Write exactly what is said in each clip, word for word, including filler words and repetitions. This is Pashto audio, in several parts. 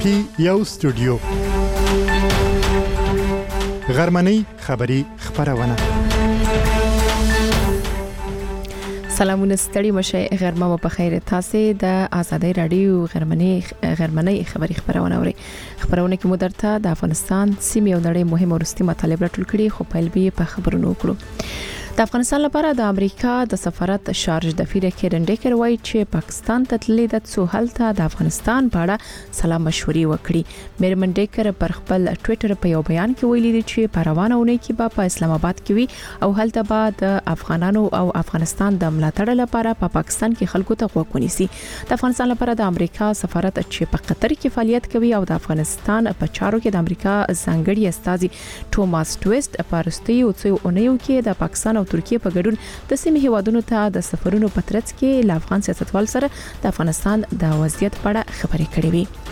پی یو سټوډیو غرمنۍ خبری خبرونه. سلامونه ستړي مشه غرمه مو په خیر. تاسو د آزادۍ رادیو غرمنۍ غرمنۍ خبری خبرونه اورئ. خبرونه کې مو درته د افغانستان سیمې او نړۍ مهمه ورستي مطالب راټول کړي، خو پیل به په خبرونو وکړو. د افغانستان لپاره د امریکا د سفارت شارج دفیر کیرن ډیکر وایي چې پاکستان ته تللی د څو هلته د افغانستان په اړه سلام مشورې وکړي. میرمن ډیکر پر خپل ټوئیټر په یو بیان کې ویلي دی چې په روانه اونۍ کې به په اسلام آباد کې وي او هلته به د افغانانو او افغانستان د ملاتړ لپاره په پا پاکستان کې خلکو ته غوږ ونیسي. د افغانستان لپاره د امریکا سفارت چې په قطر کې فعالیت کوي او د افغانستان په چارو کې د امریکا ځانګړي استازي ټوماس ټویسټ په رستیو څو اونیو کې د پاکستان او ترکیه په ګډون د سیمې هیوادونو ته د سفرونو په ترڅ کې له افغان سیاستوال سره د افغانستان د وضعیت په اړه خبرې کړې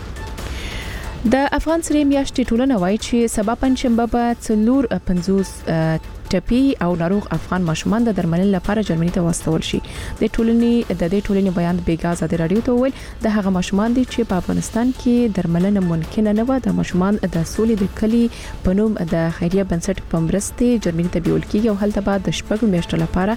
وي. د افغان سری میاشتې ټولنه وایي چې سبا پنځشنبه به څلور پنځوس ټپي او ناروغ افغان ماشومان د درملنې لپاره جرمني ته واستول شي. د ټولنې د دې ټولنې بیان بیګا آزادۍ رادیو ته ویل د هغه ماشومان دي چې په افغانستان کې درملنه ممکن نه و. د ماشومان د سولې د کلی په نوم د خیریه بنسټ په مرسته جرمني ته بیول کیږي او هلته بعد د شپږ میاشتو لپاره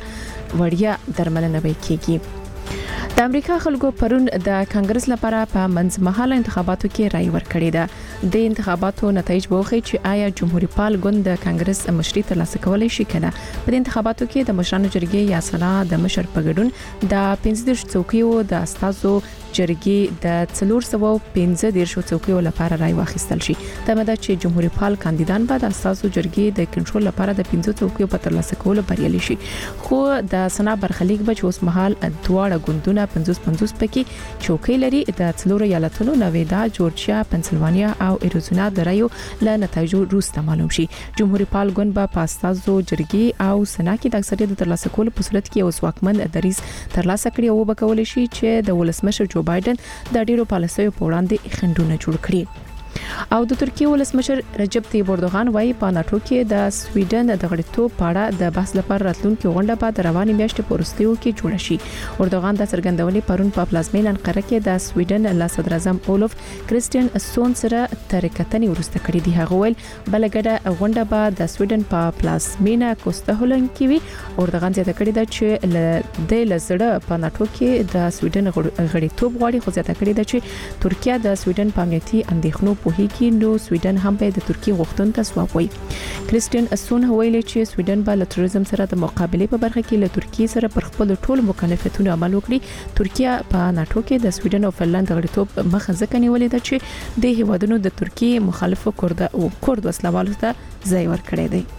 وړیا درملنه وکړي. د امریکا خلکو پرون د کانګرس لپاره په منځمهاله انتخاباتو کې رائے ورکړې ده. د انتخاباتو نتایج به وښيي چې آیا جمهوریت پال ګوند د کانګرس مشري ترلاسه کولای شي کنه. په انتخاباتو کې د مشرانو جرګې یا سنا د مشر په ګډون د پنځه دیرش څوکیو د استازو جرګې د څلور سوه پنځه دیرش څوکیو لپاره رائے واخیستل شي. دا مده چې جمهوریت پال کاندیدان به د استازو جرګې د کنټرول لپاره د پنځه څوکیو په ترلاسه کولو بریالي شي. خو د سنا برخلیک به اوس مهال دواړه ګوندونه پنځوس پنځوس پکې چوکۍ لري. د څلور ایالتونو نویدا، جورجیا، پنسلوانیا او ایریزونا د رایو له نتایجو وروسته معلوم شي. جمهوریت پال ګوند به په استازو جرګې او سنا کې د اکثریت ترلاسه کولو په صورت کې یو ځواکمن دریځ ترلاسه کړي او وبکول شي چې د ولسمشر جو بایدن د ډیرو پالیسیو په وړاندې خنډونه جوړ کړي. او د ترکیه ولسمشر رجب طیب اردوغان وايي په ناتو کې د سویډن د غړیتوب په اړه د بحث لپاره راتلونکي غونډه په رواني میاشتې په وروستیو کې جوړه شي. اردوغان د څرګندونې پرون په پلازمینه انقره کې د سویډن له صدر اعظم اولف کریستین سون سره ترکتنې ورسته کړې دي. هغه ویل بلګړه غونډه به د سویډن په پلازمینه کوستهولن کې وي. اردوغان زیاته کړې ده چې د لزړه په ناتو کې د سویډن غړیتوب غواړي، خو زیاته کړې ده چې ترکیه د سویډن په امنیتي اندېښنو په هیڅ نو سویډن هم به د ترکیه غوښتنې ته ځواب وایي. کریستین اسون ویلي چې سویډن به له تروریزم سره د مقابله په برخه کې له ترکیه سره پر خپل ټول مکلفیتونو عمل وکړي. ترکیه په ناتو کې د سویډن او فنلند غړیتوب مخه ځکه نیولې ده چې د هیوادونو د ترکیه مخالفو کورد او کورد وسلوالو ته ځای ورکړی دی.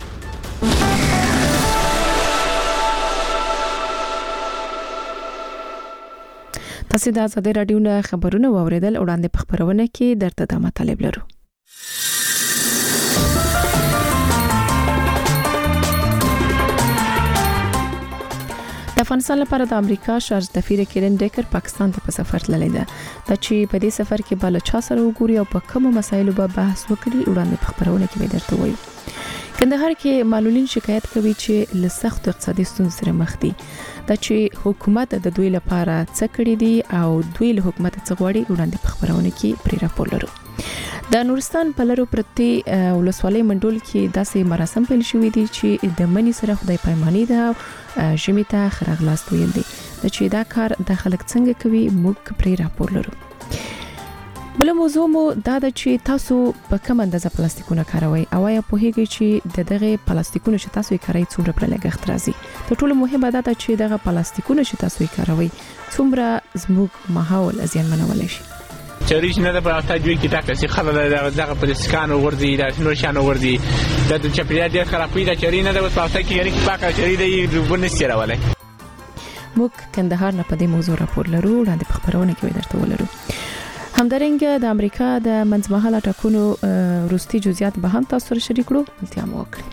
تاسو د آزادۍ رادیو نه خبرونه واوریدل. وړاندې په خبرونه کې درته د مطالب لرو. د افغانستان لپاره د امریکا شارج دفیر کیرن ډیکر پاکستان ته په سفر تللی ده. د چې په دې سفر کې بل چا سره وګوري او په کومو مسایلو به بحث وکړي وړاندې په خبرونه کې به درته وایو. کندهار کې معلولین شکایت کوي چې له سخت اقتصادي ستونزو سره مخ دي. دا چې حکومت د دوی لپاره څه کړی دي او دوی له حکومت څخه غواړي وړاندې په خبرونه کې پرې راپور لرو. د نورستان په لرو پرتی ولسوالۍ منډول کې داسې مراسم پیل شوې دي چې د منی سره خدای پایمانی ده ژمي ته خرغلاست ویل دي. د چې دا کار د خلک څنګه کوي موږ پرې راپور لرو. بل موضوع مو دا ده چې تاسو په کوم اندازه پلاستیکونه کاروئ او یا په هیګي چې د دغه پلاستیکونو چې تاسو یې کاروئ څومره پر لګښت راځي. ټول مهمه ده چې دغه پلاستیکونه چې تاسو یې کاروئ څومره زموږ ماحول زیانمنولی شي. چریش نه د پراستا جوړ کی تاکه سي خلل دغه پلاستیکانو وردی د نورشانو وردی د چپریات ډیر خرابوي د چری نه د پراستا کې یعنی پاکه چری دی ربونه سیراوله. موږ کندهار نه په دې موضوع راپور لرو وړاندې په خبرونه کې درته ولرو. همدارنګه د امریکا د منځمهاله ټاکنو وروستي جزئیات به هم تاسو سره شریک کړو. التیا مو وکړئ.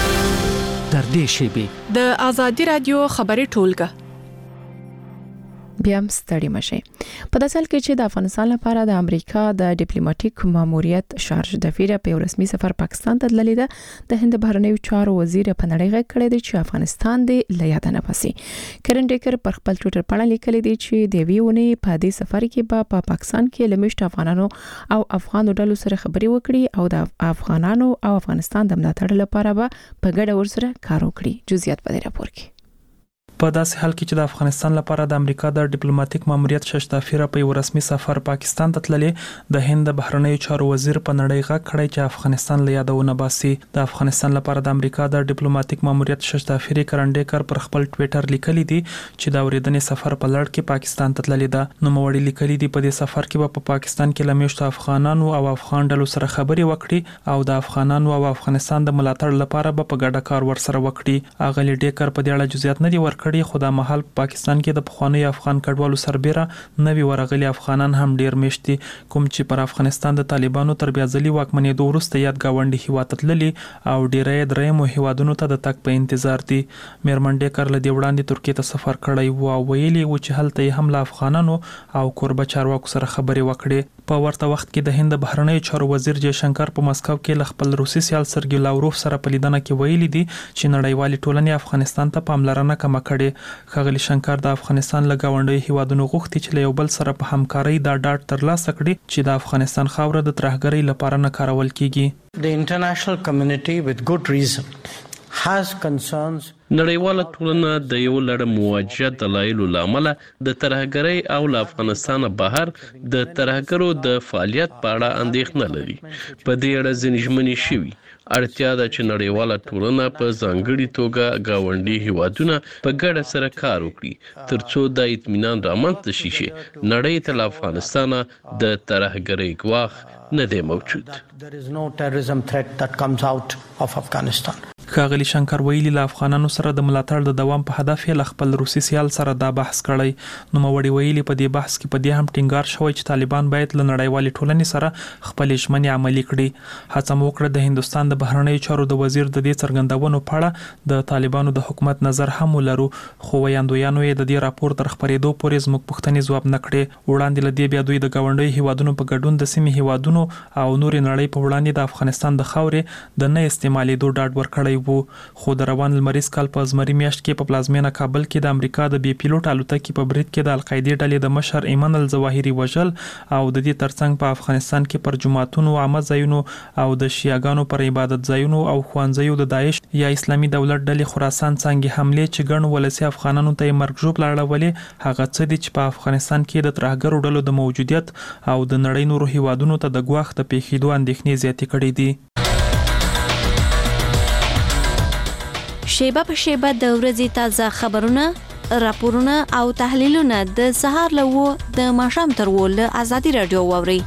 در دې شیبې د آزادۍ رادیو خبري ټولګه بیا هم ستړي مشي. په داسې حال کې چې د افغانستان لپاره د امریکا د ډیپلوماټیک ماموریت شارج دفیره په رسمي سفر پاکستان ته تللی ده، د هند بهرنیو چارو وزیر په نړۍ غږ کړی دی چې افغانستان د لیاد نه پسي. کرن ډیکر پر خپل ټوئیټر باندې لیکلی دی چې د ویونی په دې سفر کې په پا پاکستان کې لمشت افغانانو او افغان ډلو سره خبري وکړي او د افغانانو او افغانستان د ملاتړ لپاره به په ګډه ورسره کار وکړي. جزئیات په دې راپور کې. په داسې حال کې چې د افغانستان لپاره د امریکا د ډیپلوماټیک ماموریت ششتافیره په یو رسمي سفر پاکستان ته تللی، د هند بهرنیو چارو وزیر په نړۍ غږ کړی چې افغانستان له یادونه باسي. د افغانستان لپاره د امریکا د ډیپلوماټیک ماموریت ششتافیره کرن ډیکر پر خپل ټوئیټر لیکلی دی چې د اوریدنې سفر په لړ کې پاکستان ته تللی ده. نو موړي لیکلی دی په دې سفر کې په پاکستان کې لمشت افغانانو او افغان ډلو سره خبري وکړي او د افغانانو او افغانستان د ملاتړ لپاره به په ګډه کار ورسره وکړي. اغلی ډیکر په دې اړه جزئیات نه دی ورکړي، خو د محل پاکستان کې د پخوانی افغان کډوالو سربېره نوي ورغلي افغانان هم ډیر مشتي، کوم چې پر افغانستان د طالبانو تر بیا ځلي واکمنېدو وروسته یاد گاونډي هیواد تللي او ډیرې درېمو هیوادونو ته د تک په انتظار دي. میرمن ډیکر له دې وړاندې ترکیه ته سفر کړی و او ویلي و چې هلته هم له افغانانو او کوربه چارواکو سره خبري وکړي. په ورته وخت کې د هند بهرنیو چارو وزیر جے شنکر په مسکو کې له خپل روسي سیال سرګي لاوروف سره په لیدنه کې ویلي دي چې نړیوالې ټولنې افغانستان ته پاملرنه کم کړي. ښاغلي شنکر د افغانستان له گاونډي هیوادونو غوښتي چې له یو بل سره په همکارۍ دا ډاډ ترلاسه کړي چې د افغانستان خاوره د ترهګرۍ لپاره نه کارول کیږي. The international community with good reason has concerns. نړیواله ټولنه د یو لړ مواجه دلایلو لامل د ترهګرۍ او له افغانستان بهر د ترهګرو د فعالیت په اړه اندېښنه لري. په دې اړه ځینې ژمنې شوي. اړتیا ده چې نړیواله ټولنه په ځانګړي توګه گاونډي هیوادونه په ګډه سره کار وکړي ترڅو د اطمینان رامنځته شي چې نړۍ ته له افغانستان د ترهګرۍ ګواښ نه دی موجود. There is no terrorism threat that comes out of Afghanistan. ښاغلي شنکر ویلي له افغانانو سره د ملاتړ د دوام په هدف یې له خپل روسي سیال سره دا بحث کړی. نو موړي ویلي په دې بحث کې په دې هم ټینګار شوی چې طالبان باید له نړیوالې ټولنې سره خپل ژمنې عملي کړي. هڅه مو وکړه د هندستان د بهرنیو چارو د وزیر د دې څرګندونو په اړه د طالبانو د حکومت نظر هم ولرو، خو ویاندویانو یې د دې راپور تر خبرېدو پورې زموږ پوښتنې ځواب نه کړې. وړاندې له دې بیا دوی د گاونډي هیوادونو په ګډون د سیمې هیوادونو او نورې نړۍ په وړاندې د افغانستان د خاورې د نه استعمالېدو ډاډ ورکړی وو. خو د روان لمریز کال په زمري میاشت کې په پلازمینه کابل کې د امریکا د بي پیلوټ الوتکې په برید کې د القاعده ډلې د مشر ایمن الظواهري وژل او د دې ترڅنګ په افغانستان کې پر جماعتونو، عامه ځایونو او د شیعاګانو پر عبادت ځایونو او خوانځیو د داعش یا اسلامي دولت ډلې خراسان څنګه حمله چې ګڼ ولسی افغانانو ته مرګ ژوب لاړولې، هغه څه دي چې په افغانستان کې د ترهګرو ډلو د موجودیت او د نړۍ نورو هیوادونو ته د ګواښ د پیښېدو اندېښنې زیاتې کړې دي. شیبه په شیبه د ورځې تازه خبرونه، راپورونه او تحلیلونه د سهار له و د ماښام تر و له ازادي رادیو واوري.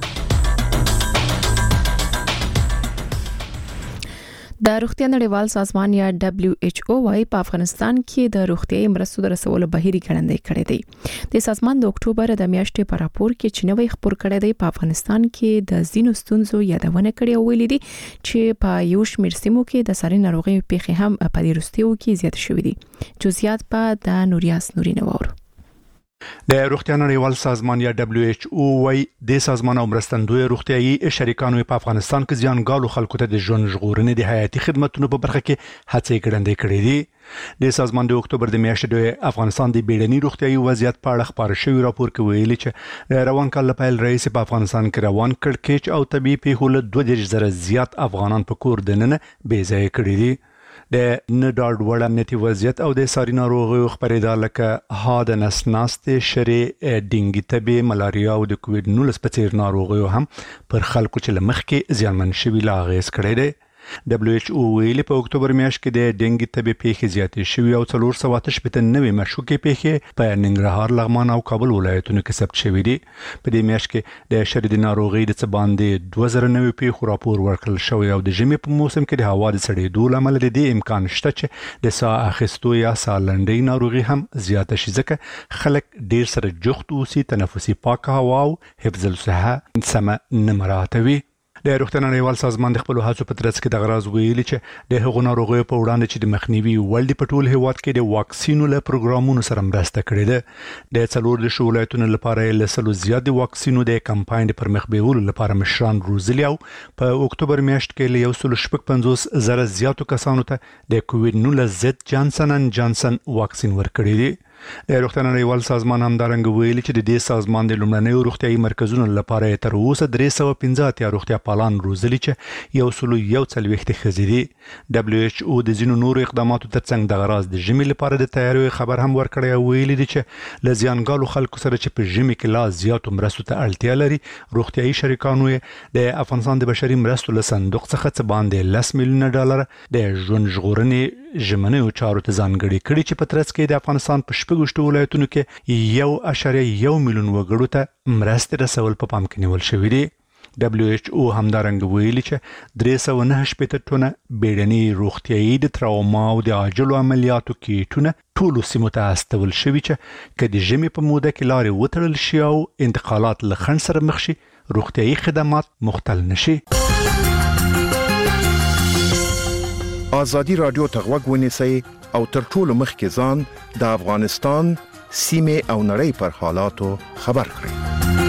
د روغتیا نړیوال سازمان یا دبليو ایچ او وايي په افغانستان کې د روغتیايي مرستو د رسولو بهیر ګړندې کړی دی. د سازمان د اکتوبر د میاشتې په راپور کې چې نوې خبر کړی دی په افغانستان کې د زینو ستونزو یادونه کړې او ویلي دي چې په یو شمېر سیمو کې د ساري ناروغي پیښې هم په دې وروستیو کې زیات شوې دي. جزئیات په د نوریاس نوري نوور. د روغتیا نړیوال سازمان یا دبليو ایچ او وايي د سازمان او مرستندوی روغتیايي شریکانو په افغانستان کې ځانګړو خلکو ته د ژوند ژغورنې د حیاتي خدماتو په برخه کې هڅې ګړندې کړې دي. د سازمان د اکتوبر د میاشتې د افغانستان د بیړني روغتیايي وضعیت په اړه خبر شوی راپور کې ویلي چې روان کال لپاره رئیس په افغانستان کې روان کړکېچ او طبي پیښو له دوه دېرش زره زیات افغانان په کور دننه بې ځای کړي دي. د نډاډ وړ امنیتي وضعیت او د ساري ناروغیو خبرېدا لکه هاد نسناستې شری ډینګي تبي ملاریا او د کووډ نولس په څیر ناروغیو هم پر خلکو چې لمخ کې زیانمن شوي لا غیس کړی دی. دبليو ایچ او ویلي په اکتوبر میاشت کې د ډینګي تبي پیښې زیاتې شوي او څلور سوه اته شپېته نوي مشکوکې پیښې په ننګرهار، لغمان او کابل ولایتونو کې ثبت شوي دي. په دې میاشت کې د شری ناروغي د څه باندې دوه زره نوي پیښو راپور ورکړل شوی او د ژمي په موسم کې د هوا د سړېدو له امله د دې امکان شته چې د ساه اخیستو یا ساه لنډۍ ناروغي هم زیاته شي، ځکه خلک ډیر سره جفت اوسي، تنفسي پاکه هوا او حفظ الصحه سمه نه مراعاتوي. د روغتیا نړیوال سازمان د خپل هڅو په ترڅ کې د غراض ویلي چې د هغو ناروغیو په وړاندې چې د مخنیوي ول د پټول هیواد کې د واکسینو له پروګرامونو سره مرسته کړې ده. د څلور د ولایتونو لپاره له سلو زیات د واکسینو د کمپاین د پرمخ بیولو لپاره مشران روزلی او په اکتوبر میاشت کې له یو سل شپږ پنځوس زره زیاتو کسانو ته د کووډ نولس ضد جانسن ان جانسن واکسین ورکړی دی. د روغتیا نړیوال سازمان همدارنګه ویلي چې د دې سازمان د لومړنیو روغتیايي مرکزونو لپاره تر اوسه درې سوه پنځه اتیا روغتیا پالان روزلي چې یو سل یو څلوېښت ښځې دي. دبليو ایچ او د ځینو نورو اقداماتو ترڅنګ د غراض د ژمي لپاره د تیاریو خبر هم ورکړی او ویلي دي چې له زیانګالو خلکو سره چې په ژمي کې لا زیاتو مرستو ته اړتیا لري روغتیايي شریکانو د افغانستان د بشري مرستو له صندوق څخه څه باندې لس میلیونه ډالر د ژوند ژغورنې ژمنیو چارو ته ځانګړي کړي چې په ترڅ کې د افغانستان په شپږ ولایتونو کې یو اعشاریه یو میلیون وګړو ته مرستې رسول په پام کې نیول شوې دي. دبليو ایچ او همدارنګه ویلي چې درې سوه نهه شپېته ټنه بیړني روغتیايي د تراوما او د عاجلو عملیاتو کیټونه ټولو سیمو ته استول شوي چې که د ژمي په موده کې لارې وتړل شي او انتقالات له خنډ سره مخ شي روغتیايي خدمات مختل نشي. آزادی رادیو ته غوږ ونیسئ او تر ټولو مخکې ځان د افغانستان سیمې او نړۍ پر حالاتو خبر کړئ.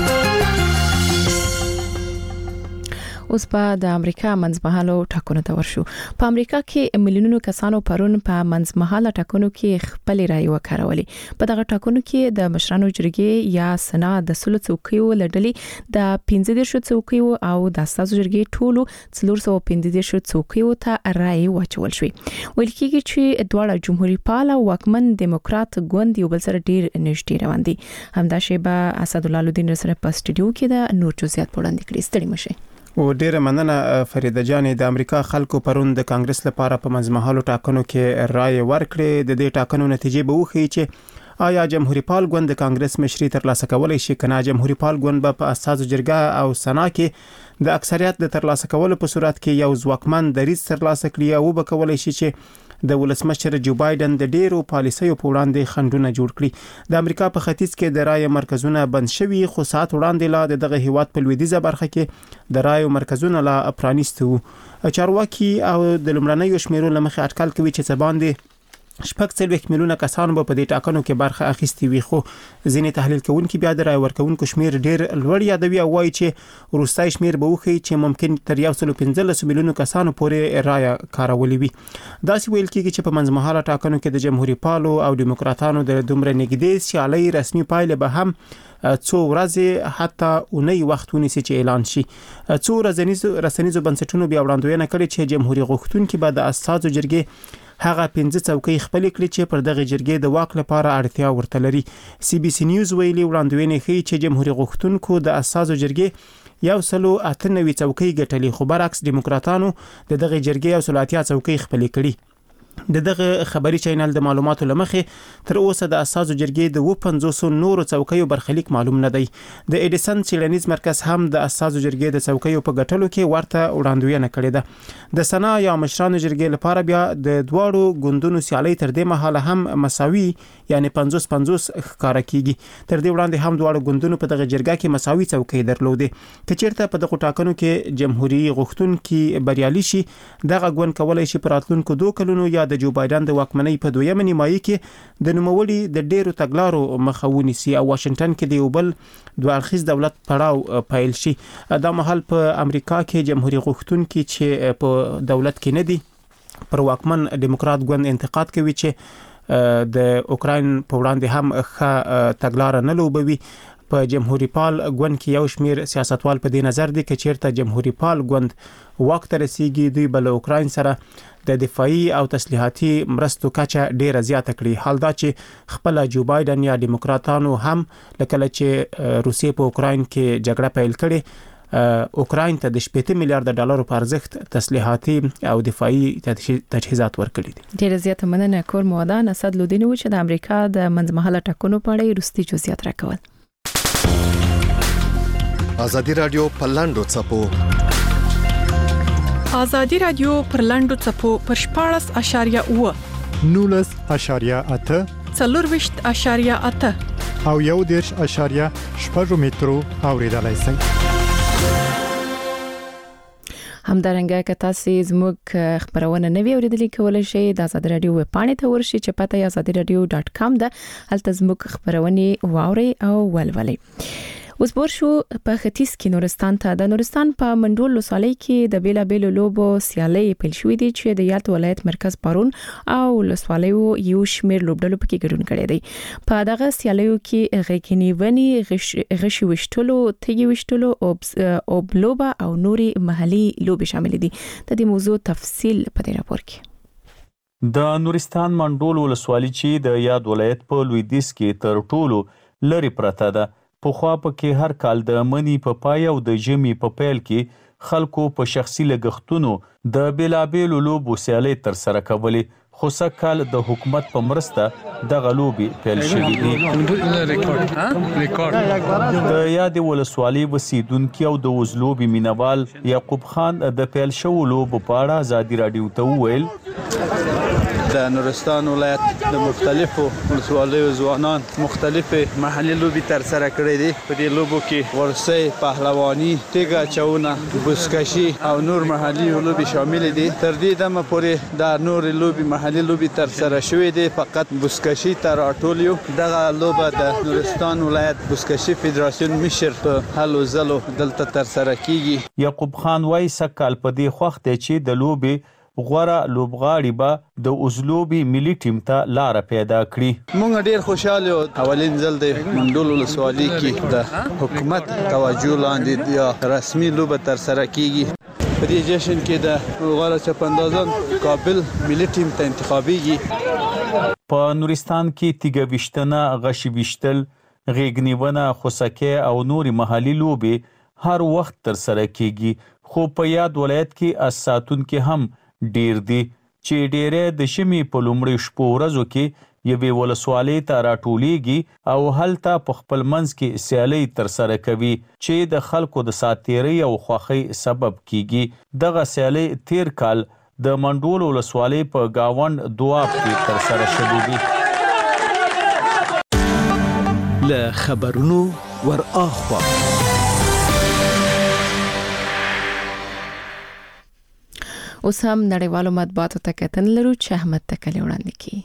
اوس په د امریکا منځمهاله ټاکنو ته ورشو. په امریکا کې میلیونونو کسانو پرون په منځمهاله ټاکنو کې خپل رائے وکړولې. په دغه ټاکنو کې د مشرانو جرګې یا سنا د سلو څوکیو لړلې د پنځه دېرش څوکیو او د اساسو جرګې ټولو څلور سوه پنځه دېرش څوکیو ته رائے واچول شوې. ویل کېږي چې دواړه جمهوریت پال او واکمن دیموکرات ګوند یو بل سره ډیر نږدې روان دي. همدا شیبه اسد الله الدین سره په سټډیو کې د نور جزئیات وړاندې کړي. ستړي مشه. او ډیره مننه فریده جان. د امریکا خلکو پرون د کانګرس لپاره په منځمهالو ټاکنو کې رائے ورکړې. د دې ټاکنو نتیجې به وښیي چې آیا جمهوریت پال ګوند د کانګرس مشري ترلاسه کولای شي کنه جمهوریت پال ګوند به په اساسو جرګه او سنا کې د اکثریت د ترلاسه کولو په صورت کې یو ځواکمن دریځ ترلاسه کړي او به کولای شي چې د ولسمشر جو بایدن د ډیرو پالیسیو په وړاندې خنډونه جوړ کړي. د امریکا په ختیځ کې د رائے مرکزونه بند شوي خو سات وړاندې لا دغه هیواد په لویدیځه برخه کې د رائے مرکزونه لا پرانیستو. چارواکي او د لومړنیو شمیرو لمخې اټکل کوي چې څه باندې شپږ څلوېښت میلیونه کسان به په دې ټاکنو کې برخه اخیستي وي. خو ځینې تحلیل کوونکي بیا د رائے ورکوونکو شمیر ډیر لوړ یادوي او وایي چې وروستۍ شمیر به وښیي چې ممکن تر یو سل پنځلس میلیونو کسانو پورې رائے کارولې وي. داسې ویل کېږي چې په منځمهاله ټاکنو کې د جمهوریت پالو او دیموکراتانو د دومره نږدې سیالۍ رسمي پایلې به هم څو ورځې حتی اونۍ وخت ونیسي چې اعلان شي. څو ورځنیزو رسنیزو بنسټونو بیا وړاندوینه کړې چې جمهوریت غوښتونکي به د اساسو جرګې هغه پنځه څوکۍ خپل کړي چې پر دغه جرګې د واک لپاره اړتیا ورته لري. سی بي سي نیوز ویلي وړاندوینه ښیي چې جمهوریت غوښتونکو د اساسو جرګې یو سل اته نوي څوکۍ ګټلې خو برعکس دیموکراتانو د دغه جرګې یو سل اتیا څوکۍ خپل کړي. د دغه خبري چینل د معلوماتو لمخې تر اوسه د اساسو جرګې د و پنځوس نورو څوکیو برخلیک معلوم نه دی. د ایډیسن څیړنیز مرکز هم د اساسو جرګې د څوکیو په ګټلو کې ورته وړاندوینه کړې ده. د سنا یا مشرانو جرګې لپاره بیا د دواړو ګوندونو سیالي تر دې مهاله هم مساوي یعنی پنځوس پنځوس ښکارا کیږي. تر دې وړاندې هم دواړو ګوندونو په دغه جرګه کې مساوي څوکۍ درلودې. که چیرته په دغه ټاکنو کې جمهوریت غوښتونکي بریالي شي دغه ګوند کولای شي په راتلونکو دوه کلونو یا د جو بایدن د واکمنۍ په دویمه نیمایي کې د نوموړي د ډیرو تګلارو مخه ونیسي او واشنگټن کې د یو بل دوه اړخیز دولت پړاو پیل شي. دا مهال په امریکا کې جمهوریت غوښتونکي چې په دولت کې نه دي پر واکمن دیموکرات ګوند انتقاد کوي چې د اوکراین په وړاندې هم ښه تګلار نه لوبوي. په جمهوریت پال ګوند کې یو شمیر سیاستوال په دې نظر دي چې چیرته جمهوریت پال ګوند واک ته رسیږي دوی بل اوکراین سره د دفاعي او تسلیحاتي مرستو کچه ډیره زیاته کړي. حال دا چې خپل جو بایدن یا دیموکراتانو هم لکه چې روسیې په اوکراین کې جګړه پیل کړي اوکراین ته د شپږ میلیارډ ډالرو په ارزښت تسلیحاتي او دفاعي تجهیزات ورکړي دي. ډیره زیاته مننه کور موادان اسد لودین و چې د امریکا د منځمهاله ټاکنو په اړه وروستي جزئیات راکول. آزادی رادیو پلاندو چپو آزادی رادیو پر لاندو چپو پر شپاړس اشاریه اوه نولس اشاریه اته څلورویشت اشاریه اته او یو دېرش اشاریه شپږ مترو اوریدلای شئ. همدارنګه که تاسو زموږ خبرونه نه وی اوریدلې کولای شئ د آزاد رادیو ویب پاڼې ته ورشئ چې پته یې آزاد رادیو ډاټ کام ده. هلته زموږ خبرونه واوري او ولولئ. اوس ورشو په ختیځ کې نورستان ته. د نورستان په منډول ولسوالۍ کې د بیلا بیل لوبو سیالۍ پیل شوې دي چې د یاد ولایت مرکز پارون او ولسوالیو یو شمیر لوبډلو پکې ګډون کړي دي. په دغه سیالیو کې غېکنیونی غشي وشتلو تیږي وشتلو او بلوبا او نوري محلي لوبې شامل دي. د دې موضوع تفصیل په دې راپور کې. د نورستان منډول ولسوالۍ چې د یاد ولایت په لویدیځ کې تر ټولو لري پرته ده، په خوا پکې هر کال د منی په پای او د ژمي په پیل کې خلکو په شخصي لګښتونو د بیلابېلو لوبو سیالۍ تر سره کولې، خو سږکال د حکومت په مرسته دغه لوبې پیل شوې دي. د یادې ولسوالۍ اوسیدونکي او د وزلوبې مینوال یعقوب خان د پیل شوو لوبو په اړه ازادي راډیو ته وویل د نورستان ولایت د مختلفو ولسوالیو ځوانان مختلفې محلي لوبې تر سره کړې دي. په دې لوبو کې ورسۍ، پهلواني، تیږه اچونه، بزکشي او نور محلي لوبې شامل دي. تر دې دمه پورې د نور لوبې محلي لوبې تر سره شوې دي. فقط بزکشي تر اټولیو دغه لوبه د نورستان ولایت بزکشي فدراسیون مشر په هلو ځلو دلته تر سره کیږي. یعقوب خان وايي سږکال په دې خوښ دی چې د لوبې غوړه لوبغاړي به د اوزلوبي ملي ټیم ته لار پیدا کړي. موږ ډیر خوشاله یو. اولین ځل د منډول ولسوالۍ کې د حکومت توجه لاندې یا رسمي لوبه تر سره کیږي. په دې جشن کې د غوړه چپندازان کابل ملي ټیم ته انتخابيږي. په نورستان کې تیګه وشتنه، غشي وشتل، غېګنیونه، خوسکه او نوري محلي لوبې هر وخت تر سره کیږي. خو په یاد ولایت کې اساتون کې هم ډیر دي چې ډیره د شمی په لومړي شپو ورځو کې یوې ولسوالۍ ته راټولیږي او هلته په خپل منځ کې سیالۍ تر سره کوي چې د خلکو د ساتیرۍ او خوښۍ سبب کیږي. دغه سیالۍ تیر کال د منډول ولسوالۍ په گاوند دواب کې تر سره شوې دي. له خبرونو ور اخوا اوس هم نړیوالو مطبوعاتو ته کتن لرو چې احمد تکلی وړاندې کی.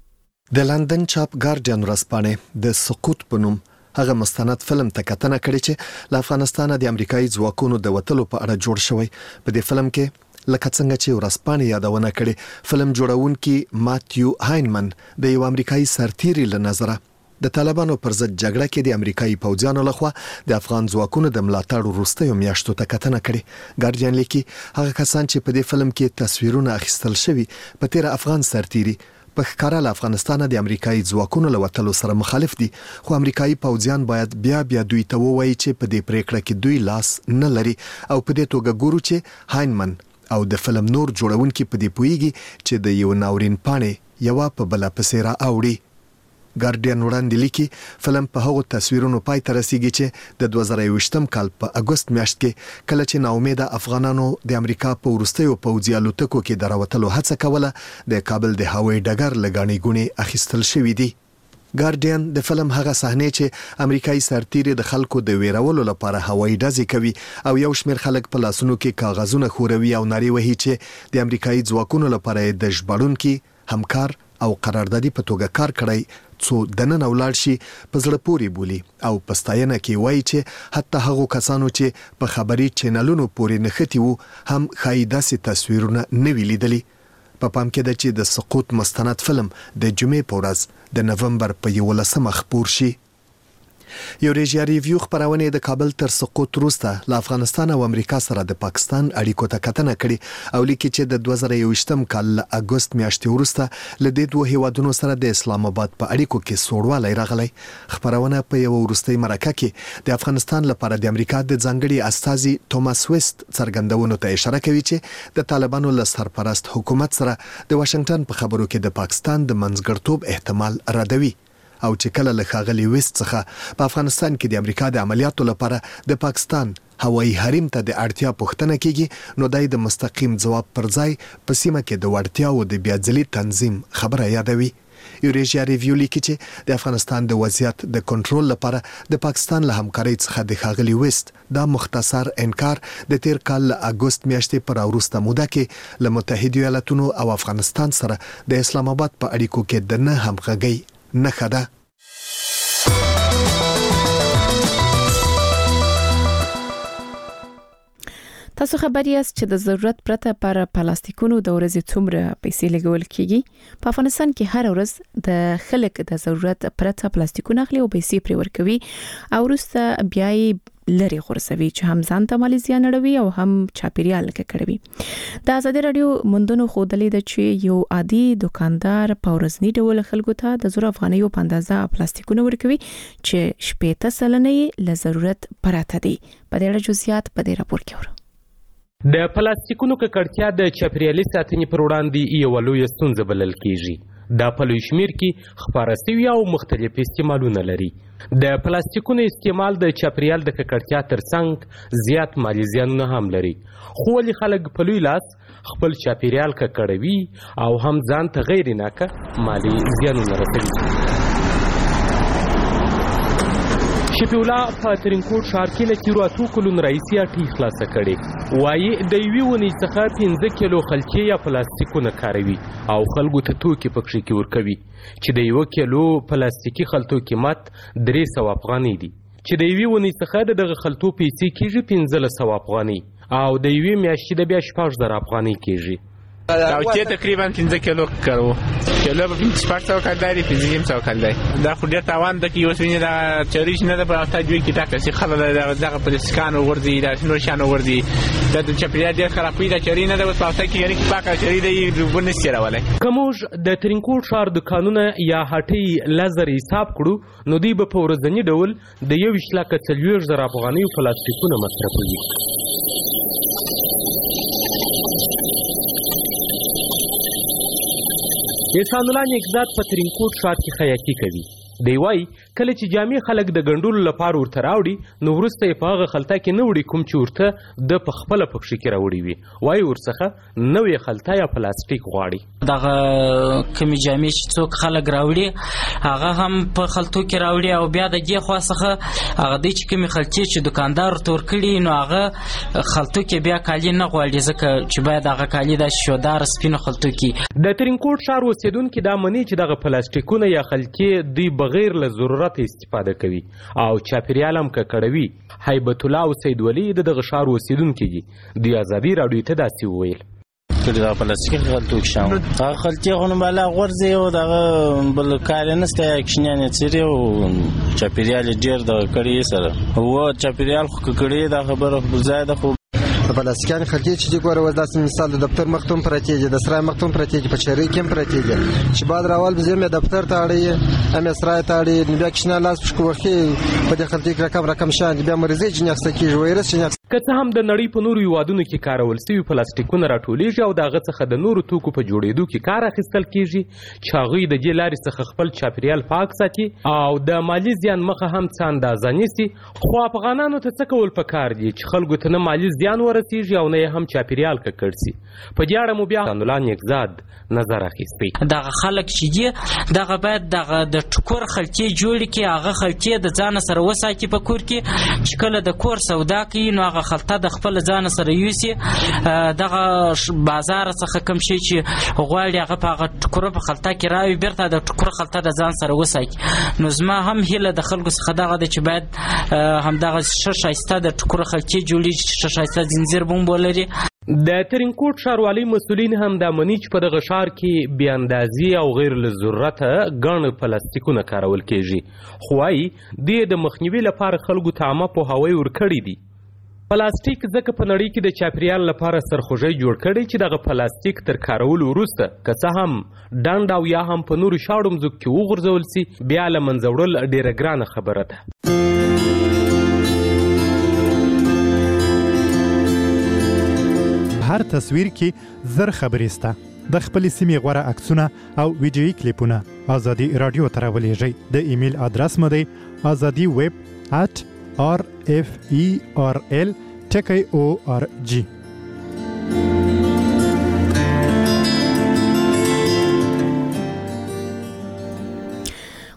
د لندن چاپ ګارډین ورځپاڼې د سقوط په نوم هغه مستند فلم ته کتنه کړې چې له افغانستان د امریکایي ځواکونو د وټلو په اړه جوړ شوی. په دې فلم کې لکه څنګه چې ورځپاڼې یادونه کړې، فلم جوړونکي ماتیو هاینمن د یو امریکایي سرتیري له نظره د طالبانو پر ضد جګړه کې د امریکایي پوځیانو لخوا د افغان ځواکونو د ملاتړ وروستیو میاشتو ته کتنه کړې. ګارډین لیکي هغه کسان چې په دې فلم کې تصویرونه اخیستل شوي په تیر افغان سرتیري په ښکارا له افغانستان د امریکایي ځواکونو له وټلو سره مخالف دي، خو امریکایي پوځیان باید بیا بیا دوی ته ووایي چې په دې پریکړه کې دوی لاس نه لري. او په دې توګه ګورو چې هاینمن او د فلم نور جوړونکي په دې پوهیږي چې د یو ناورین پاڼې یو په بل پسې را اوړي. ګارډین وړاندې لیکي فلم په هغو تصویرونو پای ته رسیږي چې د دوه زره یوویشتم کال په اګوست میاشت کې کله چې ناامیده افغانانو د امریکا په وروستیو پوځي الوتکو کې د راوتلو هڅه کوله د کابل د هوایي ډګر له ګاڼې ګوڼې اخیستل شوي دي. ګارډین د فلم هغه صحنې چې امریکایي سرتیري د خلکو د ویرولو لپاره هوایي ډزې کوي او یو شمېر خلک په لاسونو کې کاغذونه خوروي او نارې وهي چې د امریکایي ځواکونو لپاره د ژغورونکي، همکار او قراردادي په توګه کار کړی څو دننه ولاړ شي په زړه پورې بولی او پستاینه کې وایي چې حتی هغو کسانو چې په خبري چینلونو پورې نښتي وو هم ښایي داسې تصویرونه نه وي لیدلي. په پام کې ده چې د سقوط مستند فلم د جمعې په ورځ د نومبر په یولسمه خپور شي. یو ریجیا ریویو خبرونه د کابل تر سقوط وروسته له افغانستان او امریکا سره د پاکستان اړیکو ته کتنه کړې او لیکي چې د دوه زره یوویشتم کال له اګوست میاشتې وروسته له دې دوه هیوادونو سره د اسلام آباد په اړیکو کې سوړوالی راغلی. خبرونه په یو وروستۍ مرکه کې د افغانستان لپاره د امریکا د ځانګړي استازي توماس ویست څرګندونو ته اشاره کوي چې د طالبانو له سرپرست حکومت سره د واشنگټن په خبرو کې د پاکستان د منځګړتوب احتمال ردوي او چې کله له ښاغلي ویست څخه په افغانستان کې د امریکا د عملیاتو لپاره د پاکستان هوایي حریم ته د اړتیا پوښتنه کیږي نو دای د مستقیم ځواب پر ځای په سیمه کې د وړتیاو د بیا ځلي تنظیم خبره یادوي. یوریشیا ریویو لیکي چې د افغانستان د وضعیت د کنټرول لپاره د پاکستان له همکارۍ څخه د ښاغلي ویست دا مختصر انکار د تیر کال له اګوست میاشتې پر وروسته موده کې له متحده ایالاتونو او افغانستان سره د اسلام آباد په اړیکو کې د نه همغږۍ نښه ده. تاسو خبر یاست چې د ضرورت پرته پر پلاستیکونو د ورځې څومره پیسې لګول کیږي؟ په افغانستان کې هر ورځ د خلک د ضرورت پرته پلاستیکونه اخلي او پیسې پرې ورکوي او وروسته بیا یې لري غورځوي چې هم ځان ته مالي زیان اړوي او هم چاپیریال ککړوي. د ازادي رادیو مندونو خودلې د چې یو عادي دکاندار په ورځنی ډول خلکو ته د زر افغانیو په اندازه پلاستیکونه ورکوي چې شپږ سلنه له ضرورت پرته دي. په دې اړه جزئیات په دې راپور کې ورو. د پلاستیکونو ککړتیا د چاپیریالي ساتنې پر وړاندې یو لوی ستونزه بلل کیږي. دا په لوی شمیر کې خپاره شوي او مختلف استعمالونه لري. د پلاستیکونو استعمال د چاپیریال د ککړتیا ترڅنګ زیات مالي زیانونه هم لري. خو ولې خلک په لوی لاس خپل چاپیریال ککړوي او هم ځان ته غیر ناکه مالي زیانونه رسوي؟ شفیع الله په ترینکوټ ښار کې له تیرو اتو کلونو راهیسې اټۍ خلاصه کړې. وایي د یوې ونې څخه پنځه کیلو خلچې یا پلاستیکونه کاروي او خلکو ته توکي په کښې کې ورکوي چې د یوه کیلو پلاستیکي خلطو قیمت درې سوه افغانۍ دي، چې د یوې ونې څخه د دغه خلطو پیسې کېږي پنځلس سوه افغانۍ او د یوې میاشتې د بیا شپږ زره افغانۍ کېږي. او چې تقریبا پنځه کیلو کارو کیلو په پنځه شپږ سوه کال دی پنځه نیم سوه کال دی. دا خو ډېر تاوان ده چې اوس وینې دا چریش نه ده په رافته جوړ کې ټاکه چې خلک دغه پلاستیکان وغورځي دا نور شیان وغورځي دا د چاپېریال ډېر خرابوي. دا چرۍ نه ده اوس په رافته کې یعنې پاکه چرۍ دی اوبه نشي راولی. که موږ د ترینکوټ ښار دوکانونه یا هټۍ لزر حساب کړو نو دوی به په ورځني ډول د یوویشت لکه څلوېښت زره افغانیو پلاستیکونه مصرفوي. احسان الله نیکزاد په ترینکوټ ښار کې خیاطي کوي. دی وایي کله چې جامې خلک د ګنډلو لپاره ورته راوړي نو وروسته یې په هغه خلطه کې نه وړي کوم چې ورته د په خپله په کښې کې راوړي وي. وایي ورڅخه نوې خلطه یا پلاستیک غواړي. دغه کومې جامې چې څوک خلک راوړي هغه هم په خلطو کې راوړي او بیا د دې خوا څخه هغه دوی چې کومې خلطې چې دوکاندار ورته ورکړي نو هغه خلطو کې بیا کالي نه غواړي ځکه چې باید هغه کالي داسې شوداره سپینو خلطو کې. د ترینکوټ ښار اوسېدونکي دا مني چې دغه پلاستیکونه یا خلطې دوی بغیر له ضرورت استفاده کوي او چاپیریال هم ککړوي. هیبت الله او سید ولی د دغه ښار اوسېدونکي دي. د ازادي راډیو ته داسې وویل کړي دا پلاستیکي خلطو کې شامل هغه خلطې خو نو بالا غورځي او دغه بل کار نه سته اکشنیان چیرې او چاپیریال ډېر د کړي سره او چاپیریال خو ککړي دا خبره خو زیاده خو پلاستیکي خلطې چې دی ګوره وځ داسې مثال د دفتر مختوم پرتې دي د سرای مختوم پرتې دي په چرۍ کې هم پرتې دي چې بعد راول به زمې دفتر ته اړې ام سرای ته اړې بیا کښنه لاس پښکو وخی په دې خلطې کې رقم رقم شان بیا مرزي جنښت کې وایرس جنښت. که څه هم د نړۍ په نورو هیوادونو کې کارول شوي پلاستیکونه راټولیږي او د هغه څخه د نورو توکو په جوړېدو کې کار اخیستل کېږي چې هغوی د دې لارې څخه خپل چاپیریال پاک ساتي او د مالي زیان مخه هم څه اندازه نیسي. خو افغانانو ته څه کول پکار دي چې خلکو ته نه مالي زیان ورسیږي او نه یې هم چاپیریال ککړ سي. په دې اړه مو بیا احسان الله نیکزاد نظر اخیستی. دغه خلک چې دي دغه باید دغه د ټکور خلطې جوړې کړي هغه خلطې د ځان سره وساتي په کور کې چې کله د کور سودا کوي نو هغه خلطه د خپل ځان سره یوسي دغه بازار څخه کوم شي چې غواړي هغه په هغه ټکور په خلطه کې راوي بیرته د ټکور خلطه د ځان سره وساتي. نو زما هم هیله د خلکو څخه دغه ده چې باید همدغه ښه ښایسته د ټکور خلطې جوړېږي ښه ښایسته زنځیر بم ولري. د ترینکوټ ښاروالۍ مسؤلین هم دا مني چې په دغه ښار کې بې اندازې او غیر له ضرورته ګڼ پلاستیکونه کارول کېږي. خو وایي دې د مخنیوي لپاره خلکو ته عامه پوهاوی ورکړی دي. پلاستیک ځکه په نړۍ کې د چاپیریال لپاره سرخوږی جوړ کړی چې دغه پلاستیک تر کارولو وروسته که څه هم ډنډ او یا هم په نورو شاړو مځکو کې وغورځول سي بیا له منځه وړل ډېره ګرانه خبره ده. هر تصویر کې زر خبرې سته. د خپلې سیمې غوره عکسونه او ویډیویي کلیپونه ازادي رادیو ته راولېږئ. د ایمیل ادرس مو دی ازادي ویب ات آر اف ای آر ال ټکی او آر جی.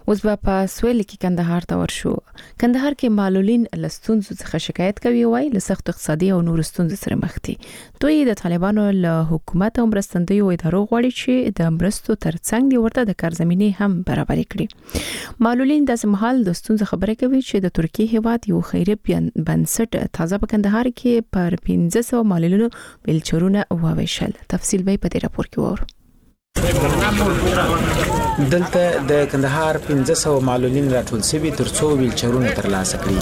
اوس په سویل کې کندهار ته ورشو. کندهار کې معلولین لستونزو څخه شکایت کوي وای له سخت اقتصادي او نور ستونزو سره مخ دي. دوی د طالبانو له حکومت او مرستندوی ادارو غواړي چې د مرستو ترڅنګ دی ورته د کار زمينه هم برابر کړي. معلولین د سمحال د ستونزو خبره کوي چې د ترکیه هیواد یو خیري بنسټ تازه په کندهار کې پر پنځه سوه معلولینو ویلچرونه وویشل. تفصیل به په دې راپور کې وورو. دلته د کندهار پنځه سوه معلولین راټول شوي ترڅو ویلچرونه ترلاسه کړي.